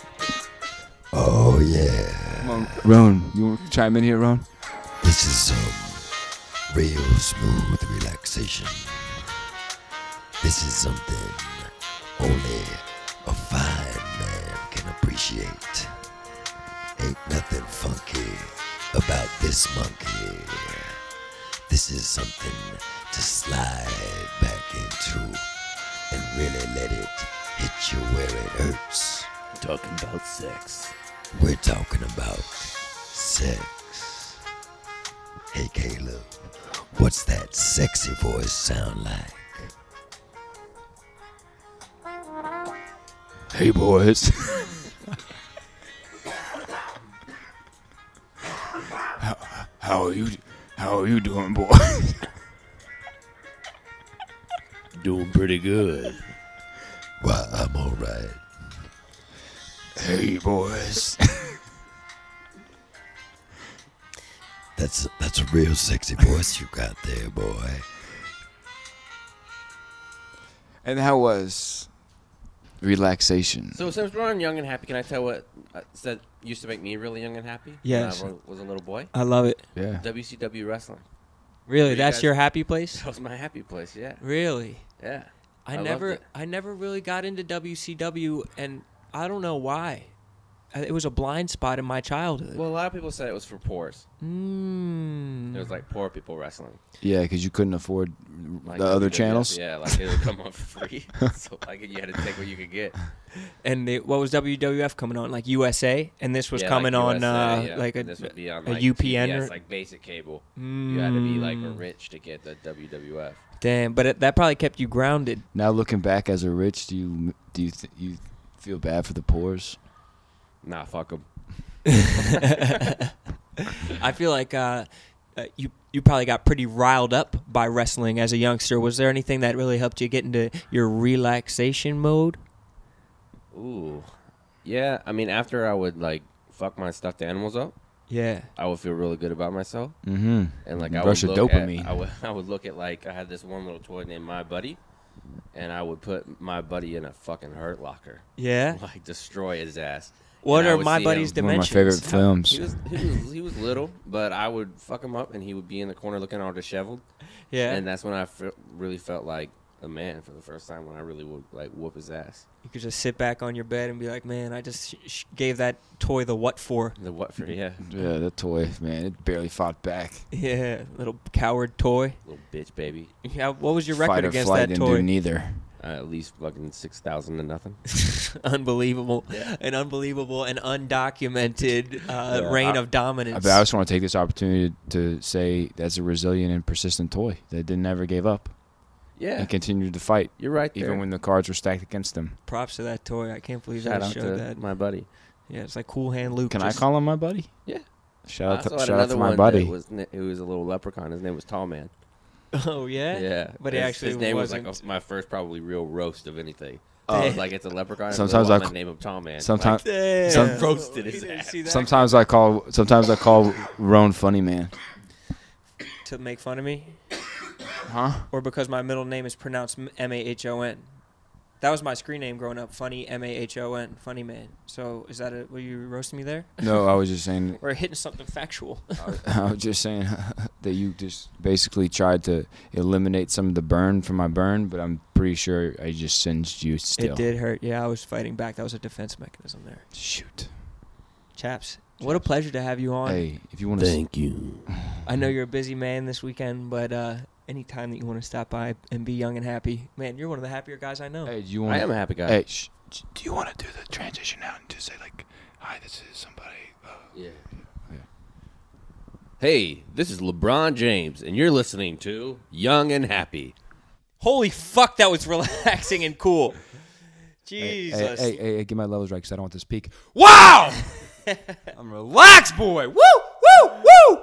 Oh yeah. Come on, Ron, you want to chime in here, Ron? This is some real smooth relaxation. This is something only a fine man can appreciate. Ain't nothing funky about this monkey. This is something to slide back into and really let it hit you where it hurts. Talking about sex. We're talking about sex. Hey Caleb, what's that sexy voice sound like? Hey boys. how, how are you? How are you doing, boys? Doing pretty good. Why, I'm all right. Hey boys. That's that's a real sexy voice you got there, boy. And that was relaxation. So since we're on Young and Happy, can I tell what uh, said used to make me really young and happy? Yes. When I was a little boy. I love it. Yeah. W C W wrestling. Really, You that's guys- your happy place? That was my happy place. Yeah. Really? Yeah. I, I loved never, it. I never really got into W C W, and I don't know why. I- It was a blind spot in my childhood. Well, a lot of people said it was for poors. Mm. It was like poor people wrestling. Yeah, because you couldn't afford Like the other W W F, channels. Yeah, like it would come on for free. So like you had to take what you could get. And they, what was W W F coming on? Like U S A, and this was Yeah, coming like on U S A, uh, yeah. like a, This would be on a like U P N. T B S, or, like basic cable. You had to be like Mm. rich to get the W W F. Damn, but it, that probably kept you grounded. Now looking back as a rich, do you do you th- you feel bad for the poors? Nah, fuck them. I feel like uh, uh, you you probably got pretty riled up by wrestling as a youngster. Was there anything that really helped you get into your relaxation mode? Ooh, yeah. I mean, after I would like fuck my stuffed animals up, Yeah. I would feel really good about myself. Mm-hmm. And like I Rush would of look dopamine. At, I would I would look at like I had this one little toy named My Buddy, and I would put My Buddy in a fucking Hurt Locker. Yeah? Like destroy his ass. What And I are would My see Buddy's him- One of my dimensions? favorite films. He was, he was he was little, but I would fuck him up, and he would be in the corner looking all disheveled. Yeah. And that's when I fe- really felt like a man for the first time, when I really would like whoop his ass. You could just sit back on your bed and be like, man, I just sh- sh- gave that toy the what for. The what for? Yeah. Yeah, that toy, man, it barely fought back. Yeah, little coward toy. Little bitch baby. Yeah, what was your record Fight or against flight that didn't toy? do neither. Uh, at least fucking six thousand to nothing. Unbelievable. Yeah. An unbelievable and undocumented uh, Yeah, reign I- of dominance. But I just want to take this opportunity to say that's a resilient and persistent toy that didn't ever give up. Yeah. And continued to fight. You're right there. Even when the cards were stacked against them. Props to that toy. I can't believe Shout that out showed to that. My Buddy. Yeah, it's like Cool Hand Luke. Can just- I call him my buddy? Yeah. Shout I out to, also had shout out another to my one buddy. that was, who was a little leprechaun. His name was Tall Man. Oh, yeah? Yeah. But he his, actually his name wasn't. was like a, my first probably real roast of anything. Oh. I was like, it's a leprechaun. Sometimes and a I woman ca- named him Tall Man. Sometimes, like, some, roasted his ass. sometimes I call, sometimes I call Roan Funny Man. To make fun of me? Huh? Or because my middle name is pronounced M A H O N. That was my screen name growing up. Funny, M A H O N. Funny Man. So is that a, were you roasting me there? No, I was just saying. Or hitting something factual. I was just saying that you just basically tried to eliminate some of the burn from my burn, but I'm pretty sure I just singed you still. It did hurt. Yeah, I was fighting back. That was a defense mechanism there. Shoot. Chaps, what a pleasure to have you on. Hey, if you want to. Thank you. I know you're a busy man this weekend, but uh, anytime that you want to stop by and be young and happy, man, you're one of the happier guys I know. Hey, do you want? I am a happy guy. Hey, sh- sh- do you want to do the transition now and just say like, "Hi, this is somebody." Uh, Yeah. yeah. Hey, this is LeBron James, and you're listening to Young and Happy. Holy fuck, that was relaxing and cool. Hey, Jesus. Hey, hey, hey, hey, get my levels right because I don't want this peak. Wow! I'm relaxed, boy. Woo, woo, woo!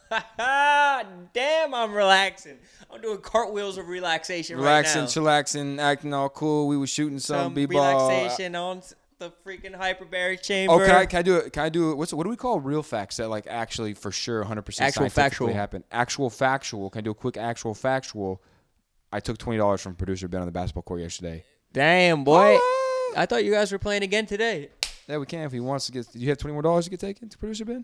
Damn, I'm relaxing. I'm doing cartwheels of relaxation Relaxing, right now. chillaxing, acting all cool. We were shooting some, Some b-ball. relaxation on s- the freaking hyperbaric chamber. Oh, can I, can I do it? Can I do it? What's what do we call real facts that like actually for sure one hundred percent Actual scientifically factual. happen? Actual factual. Can I do a quick actual factual? I took twenty dollars from producer Ben on the basketball court yesterday. Damn, boy. I thought you guys were playing again today. Yeah, we can if he wants to get. Do you have twenty more dollars to get taken to producer Ben?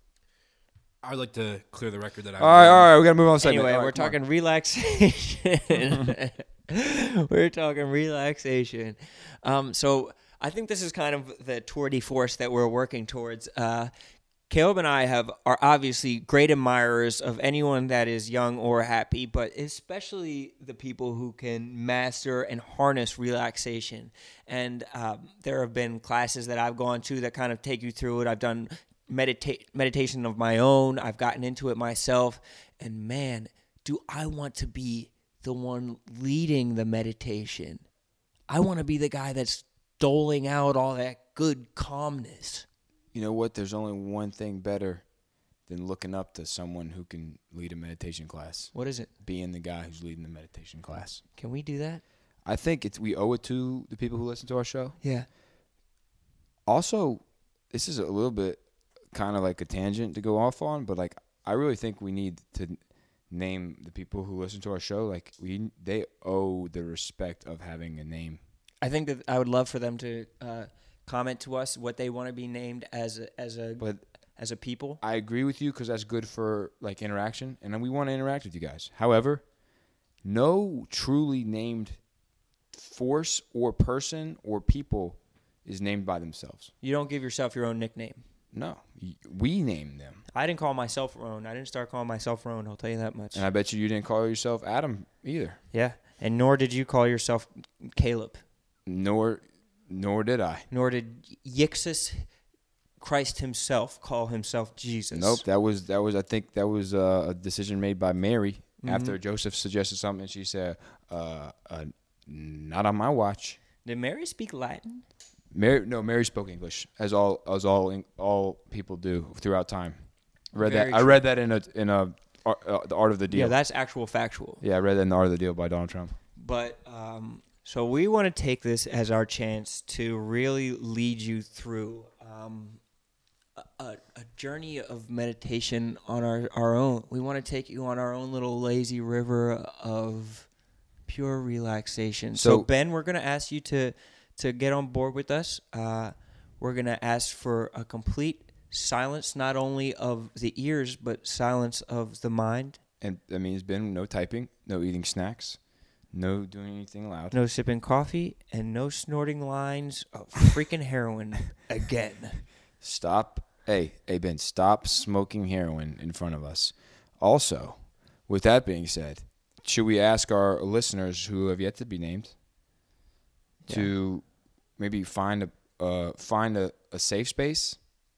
I would like to clear the record that I. All right, all right, we gotta move on. To segment. Anyway, All right, we're come on. talking relaxation. We're talking relaxation. Um, so I think this is kind of the tour de force that we're working towards. Uh, Caleb and I have are obviously great admirers of anyone that is young or happy, but especially the people who can master and harness relaxation. And um, there have been classes that I've gone to that kind of take you through it. I've done medita- meditation of my own. I've gotten into it myself. And man, do I want to be the one leading the meditation. I want to be the guy that's doling out all that good calmness. You know what? There's only one thing better than looking up to someone who can lead a meditation class. What is it? Being the guy who's leading the meditation class. Can we do that? I think it's we owe it to the people who listen to our show. Yeah. Also, this is a little bit kind of like a tangent to go off on, but like I really think we need to name the people who listen to our show. Like we, they owe the respect of having a name. I think that I would love for them to uh, comment to us what they want to be named as a, as a but as a people. I agree with you because that's good for like interaction, and then we want to interact with you guys. However, no truly named force or person or people is named by themselves. You don't give yourself your own nickname. No, we name them. I didn't call myself Roan. I didn't start calling myself Roan. I'll tell you that much. And I bet you you didn't call yourself Adam either. Yeah, and nor did you call yourself Caleb. Nor, nor did I. Nor did Yixus Christ himself call himself Jesus. Nope, that was that was I think that was uh, a decision made by Mary mm-hmm. after Joseph suggested something. And she said, uh, uh, "Not on my watch." Did Mary speak Latin? Mary, no, Mary spoke English, as all as all all people do throughout time. I read Very that. true. I read that in a in a uh, the Art of the Deal. Yeah, that's actual factual. Yeah, I read that in the Art of the Deal by Donald Trump. But um, so we want to take this as our chance to really lead you through um, a, a, a journey of meditation on our, our own. We want to take you on our own little lazy river of pure relaxation. So, So- Ben, we're going to ask you to to get on board with us. Uh, we're going to ask for a complete silence, not only of the ears, but silence of the mind. And that means Ben, no typing, no eating snacks, no doing anything loud. No sipping coffee, and no snorting lines of freaking heroin again. Stop. Hey, hey Ben, stop smoking heroin in front of us. Also, with that being said, should we ask our listeners who have yet to be named Yeah. to maybe find a uh, find a, a safe space?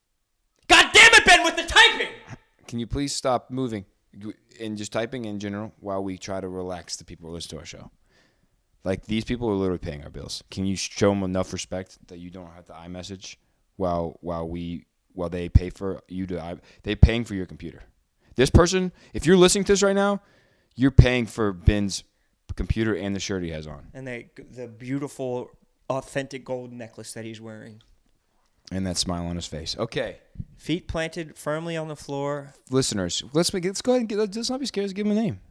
God damn it, Ben, with the typing! Can you please stop moving and just typing in general while we try to relax the people who listen to our show? Like, these people are literally paying our bills. Can you show them enough respect that you don't have to iMessage while while we while they pay for you to I, they paying for your computer? This person, if you're listening to this right now, you're paying for Ben's computer and the shirt he has on. And they, the beautiful, authentic gold necklace that he's wearing. And that smile on his face. Okay. Feet planted firmly on the floor. Listeners, let's make, let's go ahead and get, let's not be scared. Let's give him a name.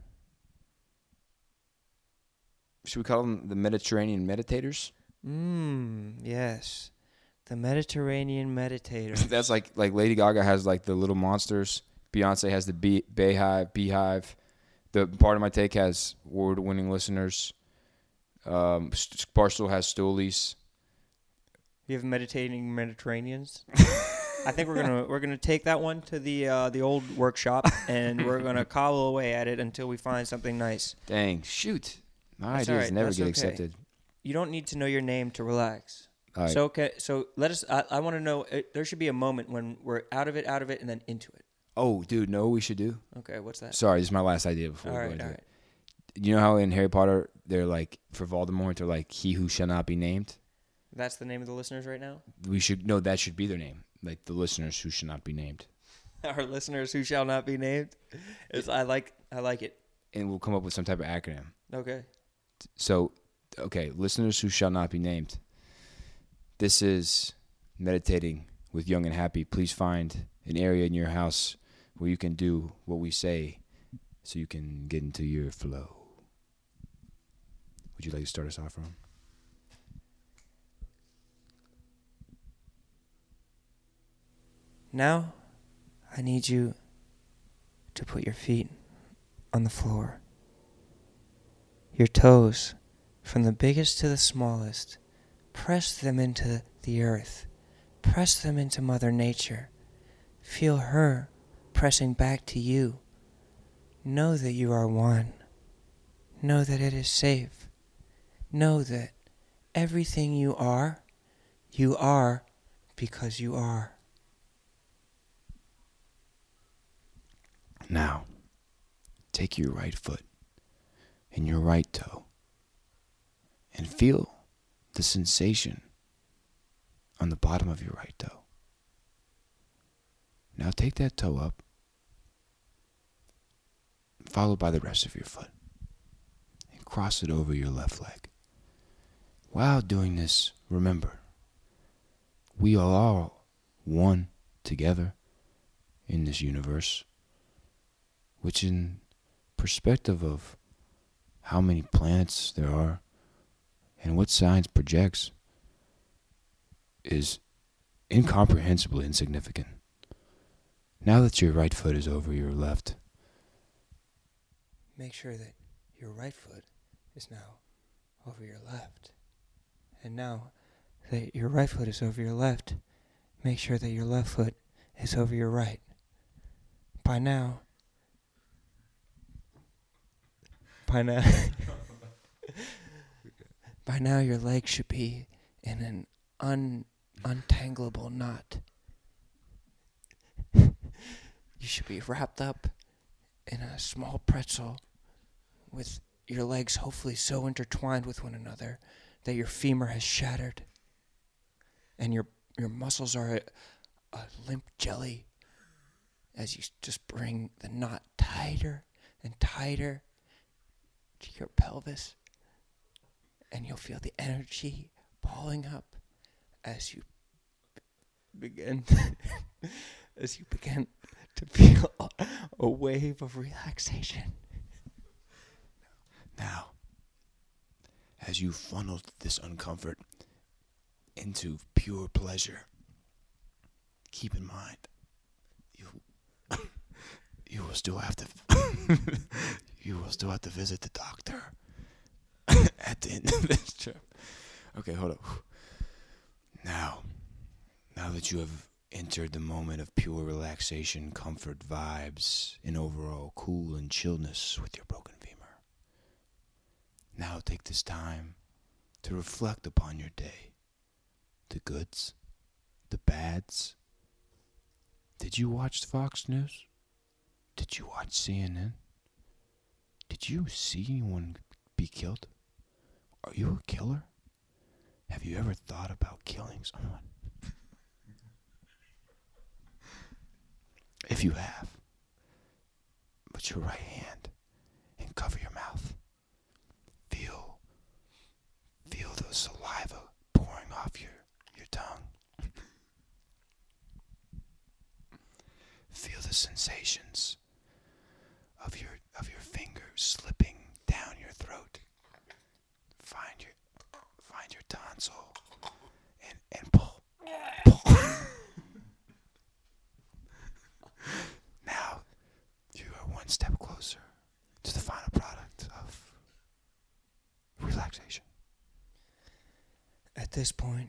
Should we call them the Mediterranean Meditators? Mmm, yes. The Mediterranean Meditator. That's like like Lady Gaga has like the little monsters. Beyonce has the bee, Beehive, Beehive. The Part of My Take has award-winning listeners. Um, Barstool has Stoolies. You have meditating Mediterraneans. I think we're gonna we're gonna take that one to the uh, the old workshop, and we're gonna cobble away at it until we find something nice. Dang, shoot! My That's ideas all right, never that's get okay. accepted. You don't need to know your name to relax. All right. So okay, so let us. I, I want to know. It, there should be a moment when we're out of it, out of it, and then into it. Oh, dude, know what we should do? Okay, what's that? Sorry, this is my last idea before All we right, go into all it. right. You know how in Harry Potter they're like for Voldemort they're like he who shall not be named. That's the name of the listeners right now. We should no, that should be their name. Like the listeners who should not be named. Our listeners who shall not be named. It's, I like I like it. And we'll come up with some type of acronym. Okay. So, okay, listeners who shall not be named. This is Meditating with Young and Happy. Please find an area in your house where you can do what we say so you can get into your flow. Would you like to start us off, Ron? Now, I need you to put your feet on the floor. Your toes, from the biggest to the smallest, press them into the earth. Press them into Mother Nature. Feel her pressing back to you. Know that you are one. Know that it is safe. Know that everything you are, you are because you are. Now, take your right foot and your right toe and feel the sensation on the bottom of your right toe. Now take that toe up, followed by the rest of your foot, and cross it over your left leg. While doing this, remember, we are all one together in this universe, which in perspective of how many planets there are and what science projects is incomprehensibly insignificant. Now that your right foot is over your left, make sure that your right foot is now over your left. And now that your right foot is over your left, make sure that your left foot is over your right. By now, by now, by now your leg should be in an un, untangleable knot. You should be wrapped up in a small pretzel with your legs hopefully so intertwined with one another that your femur has shattered and your your muscles are a, a limp jelly as you just bring the knot tighter and tighter to your pelvis, and you'll feel the energy balling up as you begin as you begin to feel a wave of relaxation. now, as you funnel this uncomfort into pure pleasure, keep in mind, you you will still have to you will still have to visit the doctor at the end of this trip. Okay, hold up. Now, now that you have entered the moment of pure relaxation, comfort, vibes, and overall cool and chillness with your broken femur, now take this time to reflect upon your day. The goods, the bads. Did you watch Fox News? Did you watch C N N? Did you see anyone be killed? Are you a killer? Have you ever thought about killing someone? If you have, put your right hand and cover your mouth. Feel, feel the saliva pouring off your, your tongue. Feel the sensations of your of your fingers slipping down your throat. Find your find your tonsil and and pull. Pull. Now you are one step closer to the final product of relaxation. At this point,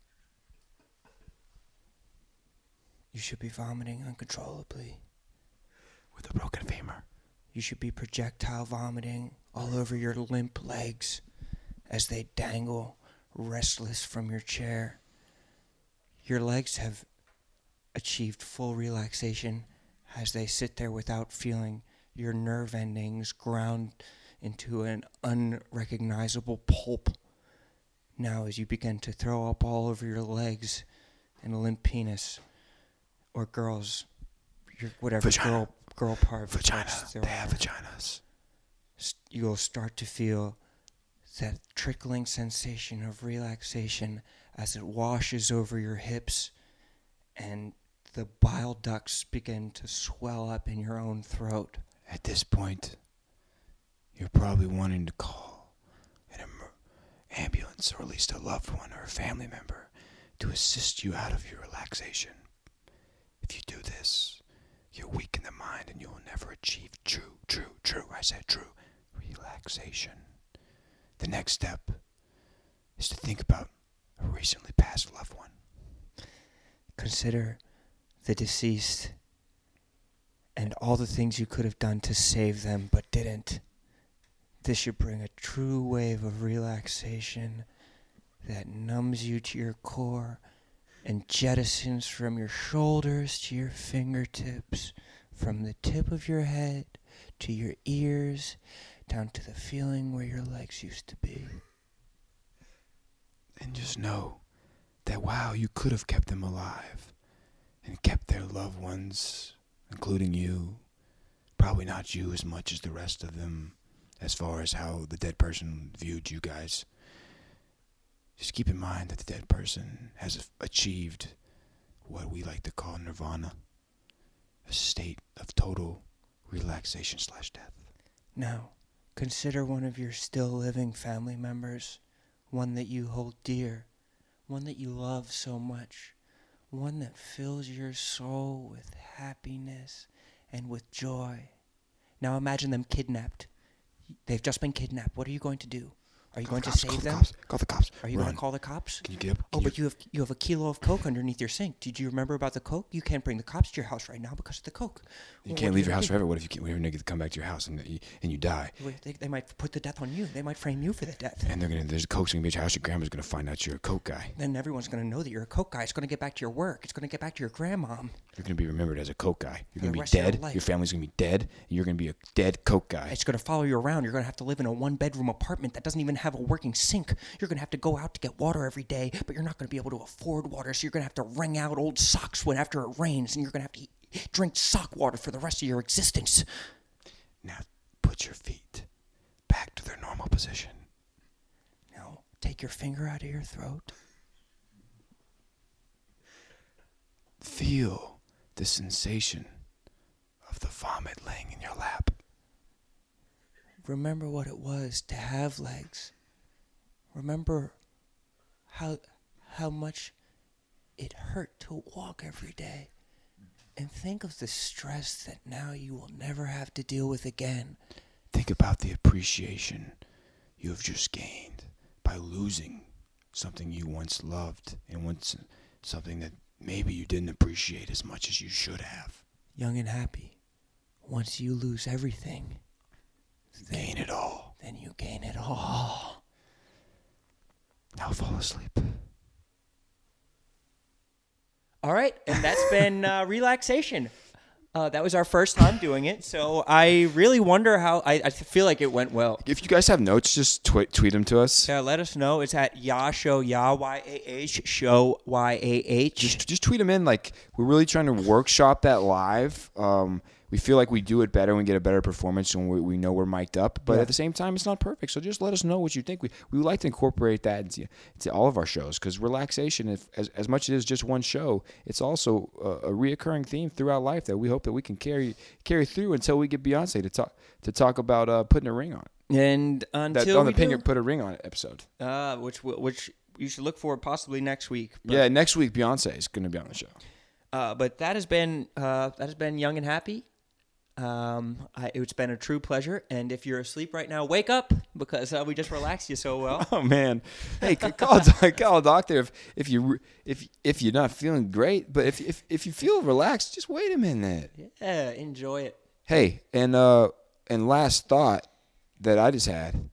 you should be vomiting uncontrollably. With a broken femur. You should be projectile vomiting all over your limp legs as they dangle restless from your chair. Your legs have achieved full relaxation as they sit there without feeling your nerve endings ground into an unrecognizable pulp. Now as you begin to throw up all over your legs and a limp penis, or girls, your whatever Vagina. girl girl part. Vagina. There They have are, vaginas. you'll start to feel that trickling sensation of relaxation as it washes over your hips and the bile ducts begin to swell up in your own throat. At this point, you're probably wanting to call an em- ambulance or at least a loved one or a family member to assist you out of your relaxation. If you do this, you're weak in the mind and you will never achieve true, true, true, I said true, relaxation. The next step is to think about a recently passed loved one. Consider the deceased and all the things you could have done to save them but didn't. This should bring a true wave of relaxation that numbs you to your core and jettisons from your shoulders to your fingertips, from the tip of your head to your ears, down to the feeling where your legs used to be. And just know that, wow, you could have kept them alive and kept their loved ones, including you, probably not you as much as the rest of them, as far as how the dead person viewed you guys. Just keep in mind that the dead person has achieved what we like to call nirvana, a state of total relaxation slash death. Now, consider one of your still living family members, one that you hold dear, one that you love so much, one that fills your soul with happiness and with joy. Now imagine them kidnapped. They've just been kidnapped. What are you going to do? Are you Call going the to cops, save call the them? cops, call the cops. Are you Run. going to call the cops? Can you get up? Oh, but you have you have a kilo of Coke underneath your sink. Did you remember about the Coke? You can't bring the cops to your house right now because of the Coke. You Well, can't what leave are your house gonna forever. What if you can't, what if a nigga come back to your house and you, and you die? do? They, they might put the death on you. They might frame you for the death. And they're gonna there's a Coke's gonna be at your house. Your grandma's gonna find out you're a Coke guy. Then everyone's going to know that you're a Coke guy. It's going to get back to your work. It's going to get back to your grandmom. You're gonna be remembered as a Coke guy. You're For the gonna be rest of your dead. life. Your family's gonna be dead. And you're gonna be a dead Coke guy. It's going to follow you around. You're going to have to live in a one-bedroom apartment that doesn't even have a working sink. You're going to have to go out to get water every day, but you're not going to be able to afford water, so you're going to have to wring out old socks when after it rains, and you're going to have to eat, drink sock water for the rest of your existence. Now, put your feet back to their normal position. Now, take your finger out of your throat. Feel the sensation of the vomit laying in your lap. Remember what it was to have legs. Remember how how much it hurt to walk every day. And think of the stress that now you will never have to deal with again. Think about the appreciation you have just gained by losing something you once loved and once something that maybe you didn't appreciate as much as you should have. Young and happy. Once you lose everything, then, gain it all. Then you gain it all. Now fall asleep. All right, and that's been uh, relaxation. Uh, that was our first time doing it, so I really wonder how. I, I feel like it went well. If you guys have notes, just tweet tweet them to us. Yeah, let us know. It's at Ya Show Ya Y A H Show Y A H. Just just tweet them in. Like, we're really trying to workshop that live. Um, we feel like we do it better and we get a better performance when we, we know we're mic'd up. But Yeah. at the same time, it's not perfect. So just let us know what you think. We we would like to incorporate that into, into all of our shows, because relaxation, if, as, as much as it is just one show, it's also a, a reoccurring theme throughout life that we hope that we can carry carry through until we get Beyonce to talk to talk about uh, putting a ring on it. And until that, on we the Pin do, Your Put a Ring on it episode. uh, which w- which you should look for possibly next week. But, Yeah, next week Beyonce is going to be on the show. Uh, but that has been uh, that has been Young and Happy. Um, I, it's been a true pleasure. And if you're asleep right now, wake up, because uh, we just relaxed you so well. Oh man, hey, call a, call a doctor if if you if if you're not feeling great. But if if if you feel relaxed, just wait a minute. Yeah, enjoy it. Hey, and uh, and last thought that I just had.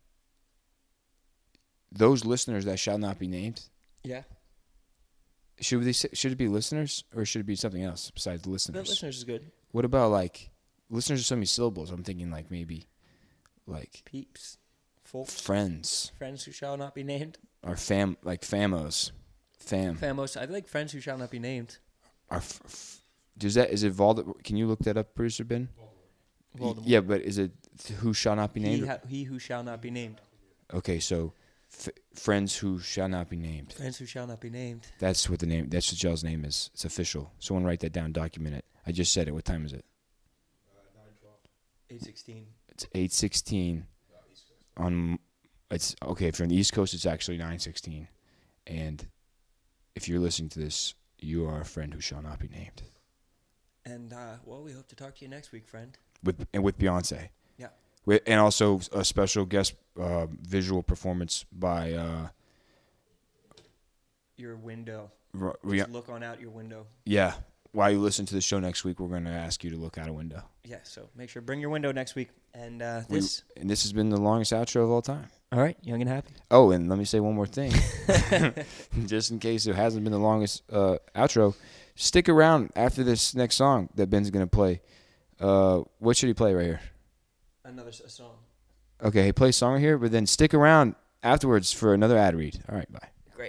Those listeners that shall not be named. Yeah. Should they say, should it be listeners or should it be something else besides The listeners? listeners is good. What about like listeners are so many syllables? I'm thinking like maybe like Peeps, folks, friends, friends who shall not be named. or fam like famos, fam. Famos. I like friends who shall not be named. Are f- f- does that is it Voldemort? Can you look that up, producer Ben? Voldemort. Yeah, but is it who shall not be He, named? ha- he who shall not be named. Okay, so f- friends who shall not be named. Friends who shall not be named. That's what the name. That's what Gel's name is. It's official. Someone write that down. Document it. I just said it. What time is it? eight sixteen. It's eight sixteen. On it's okay. If you're on the East Coast, it's actually nine sixteen. And if you're listening to this, you are a friend who shall not be named. And uh, well, we hope to talk to you next week, friend. With and with Beyonce. Yeah. With, and also a special guest uh, visual performance by. Uh, Your window. R- Just Ria- look on out your window. Yeah, while you listen to the show next week, we're going to ask you to look out a window. Yeah, so make sure bring your window next week. And uh, this. We, and this has been the longest outro of all time. All right, young and happy. Oh, and let me say one more thing. Just in case it hasn't been the longest uh, outro, stick around after this next song that Ben's going to play. Uh, what should he play right here? Another a song. Okay, hey, play a song right here, but then stick around afterwards for another ad read. All right, bye. Great.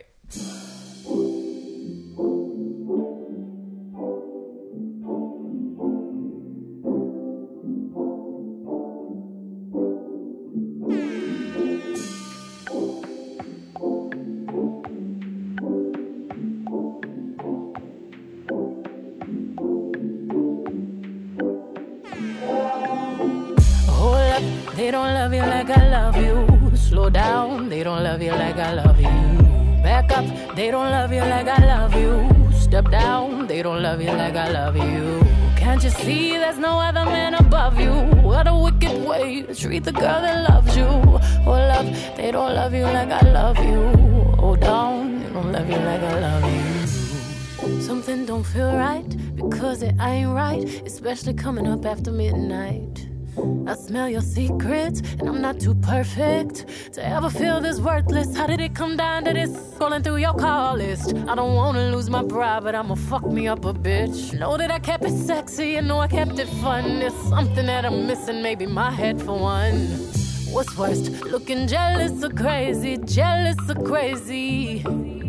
They don't love you like I love you. Slow down, they don't love you like I love you. Back up, they don't love you like I love you. Step down, they don't love you like I love you. Can't you see there's no other man above you? What a wicked way to treat the girl that loves you. Oh love, they don't love you like I love you. Oh down, they don't love you like I love you. Something don't feel right because it ain't right, especially coming up after midnight. I smell your secrets, and I'm not too perfect to ever feel this worthless. How did it come down to this? Scrolling through your call list. I don't wanna lose my pride, but I'ma fuck me up a bitch. Know that I kept it sexy, and know I kept it fun. There's something that I'm missing, maybe my head for one. What's worst, looking jealous or crazy, jealous or crazy?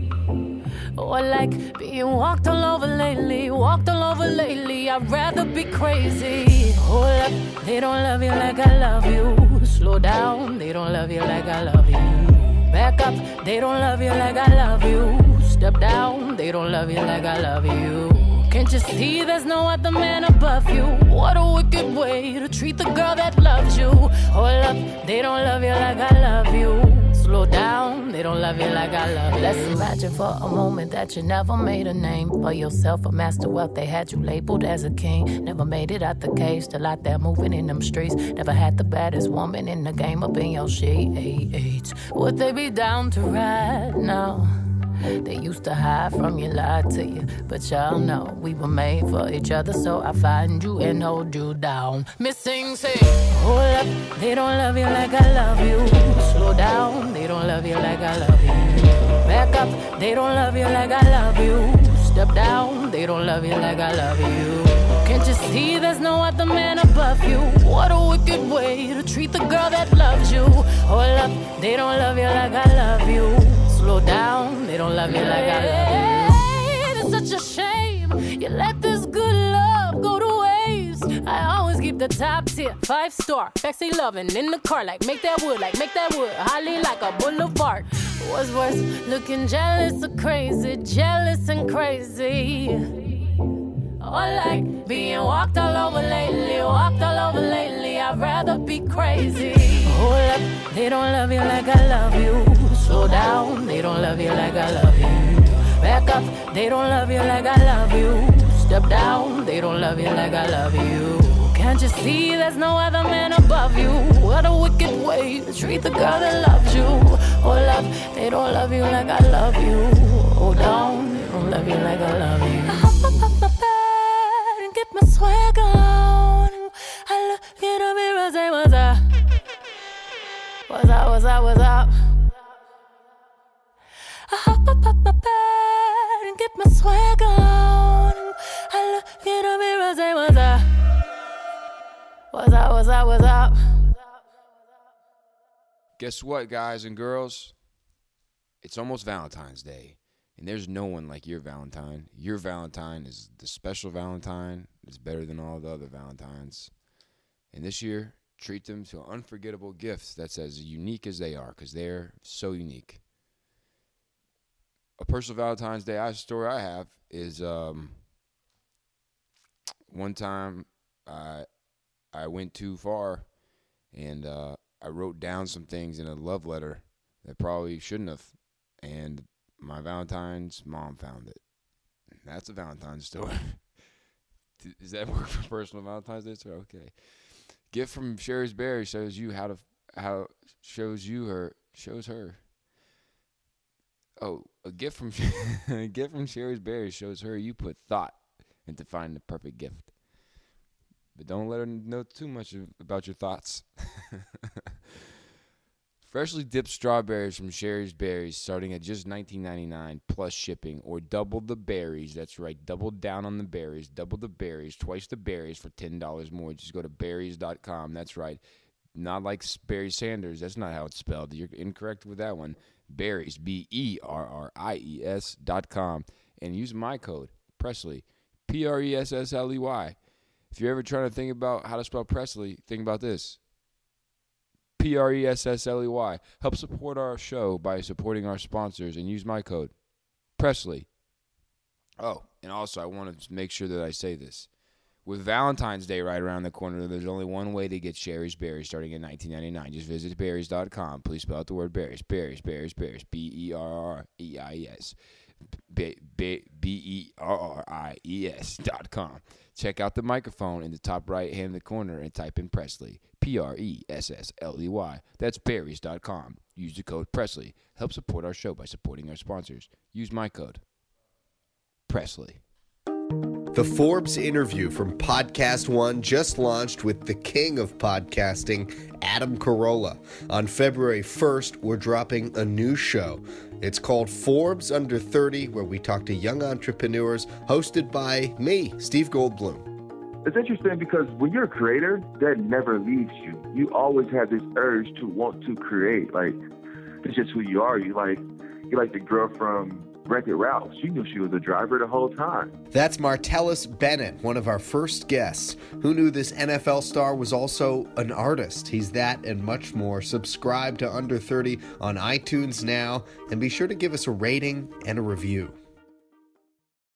Or like being walked all over lately, walked all over lately. I'd rather be crazy. Hold up, they don't love you like I love you. Slow down, they don't love you like I love you. Back up, they don't love you like I love you. Step down, they don't love you like I love you. Can't you see there's no other man above you? What a wicked way to treat the girl that loves you. Hold up, they don't love you like I love you. Slow down, they don't love you like I love you. Let's imagine for a moment that you never made a name for yourself, a master wealth. They had you labeled as a king. Never made it out the cave, still out there moving in them streets. Never had the baddest woman in the game up in your sheets. Would they be down to ride now? They used to hide from you, lie to you, but y'all know we were made for each other, so I find you and hold you down. Missing, say, hold up, they don't love you like I love you. Slow down, they don't love you like I love you. Back up, they don't love you like I love you. Step down, they don't love you like I love you. Can't you see there's no other man above you? What a wicked way to treat the girl that loves you. Hold up, they don't love you like I love you. Slow down, they don't love you like I love you. It's such a shame you let this good love go to waste. I always keep the top tier, five star, sexy loving in the car, like make that wood, like make that wood, highly like a boulevard. What's worse, looking jealous or crazy, jealous and crazy. Or like being walked all over lately, walked all over lately. I'd rather be crazy. Hold up, they don't love you like I love you. Slow down, they don't love you like I love you. Back up, they don't love you like I love you. Step down, they don't love you like I love you. Can't you see there's no other man above you? What a wicked way to treat the girl that loves you. Hold up, they don't love you like I love you. Hold down, they don't love you like I love you. I hop up up my bed and get my swag on. I look in the mirror and say, what's up? What's up, what's up, what's up? I hop up up my bed and get my swag on. I look in the mirror and say, what's up? What's up, what's up, what's up? Guess what, guys and girls? It's almost Valentine's Day, and there's no one like your Valentine. Your Valentine is the special Valentine. It's better than all the other Valentines. And this year, treat them to unforgettable gifts that's as unique as they are, because they're so unique. A personal Valentine's Day story I have is um, one time I I went too far, and uh, I wrote down some things in a love letter that probably shouldn't have, and my Valentine's mom found it. That's a Valentine's story. Does that work for personal Valentine's Day story? Okay. Gift from Sherry's Berry shows you how to how shows you her shows her. Oh, a gift from a gift from Sherry's Berry shows her you put thought and to find the perfect gift. But don't let her know too much about your thoughts. Freshly dipped strawberries from Sherry's Berries, starting at just nineteen ninety-nine dollars plus shipping, or double the berries. That's right, double down on the berries. Double the berries, twice the berries for ten dollars more. Just go to berries dot com. That's right. Not like Barry Sanders. That's not how it's spelled. You're incorrect with that one. Berries, B E R R I E S dot com. And use my code, Presley, P R E S S L E Y. If you're ever trying to think about how to spell Presley, think about this. P R E S S L E Y. Help support our show by supporting our sponsors and use my code, Presley. Oh, and also I want to make sure that I say this. With Valentine's Day right around the corner, there's only one way to get Sherry's Berries starting at nineteen ninety-nine dollars. Just visit berries dot com. Please spell out the word berries. Berries, berries, berries. B E R R E I E S. B E R R I E S dot com. Check out the microphone in the top right-hand corner and type in Presley. P R E S S L E Y. That's berries dot com. Use the code Presley. Help support our show by supporting our sponsors. Use my code, Presley. The Forbes interview from Podcast One just launched with the king of podcasting, Adam Carolla. On February first, we're dropping a new show. It's called Forbes Under thirty, where we talk to young entrepreneurs, hosted by me, Steve Goldblum. It's interesting because when you're a creator, that never leaves you. You always have this urge to want to create. Like, it's just who you are. You like, you like the girl from Wreck-It Ralph. She knew she was a driver the whole time. That's Martellus Bennett, one of our first guests. Who knew this N F L star was also an artist? He's that and much more. Subscribe to Under thirty on iTunes now, and be sure to give us a rating and a review.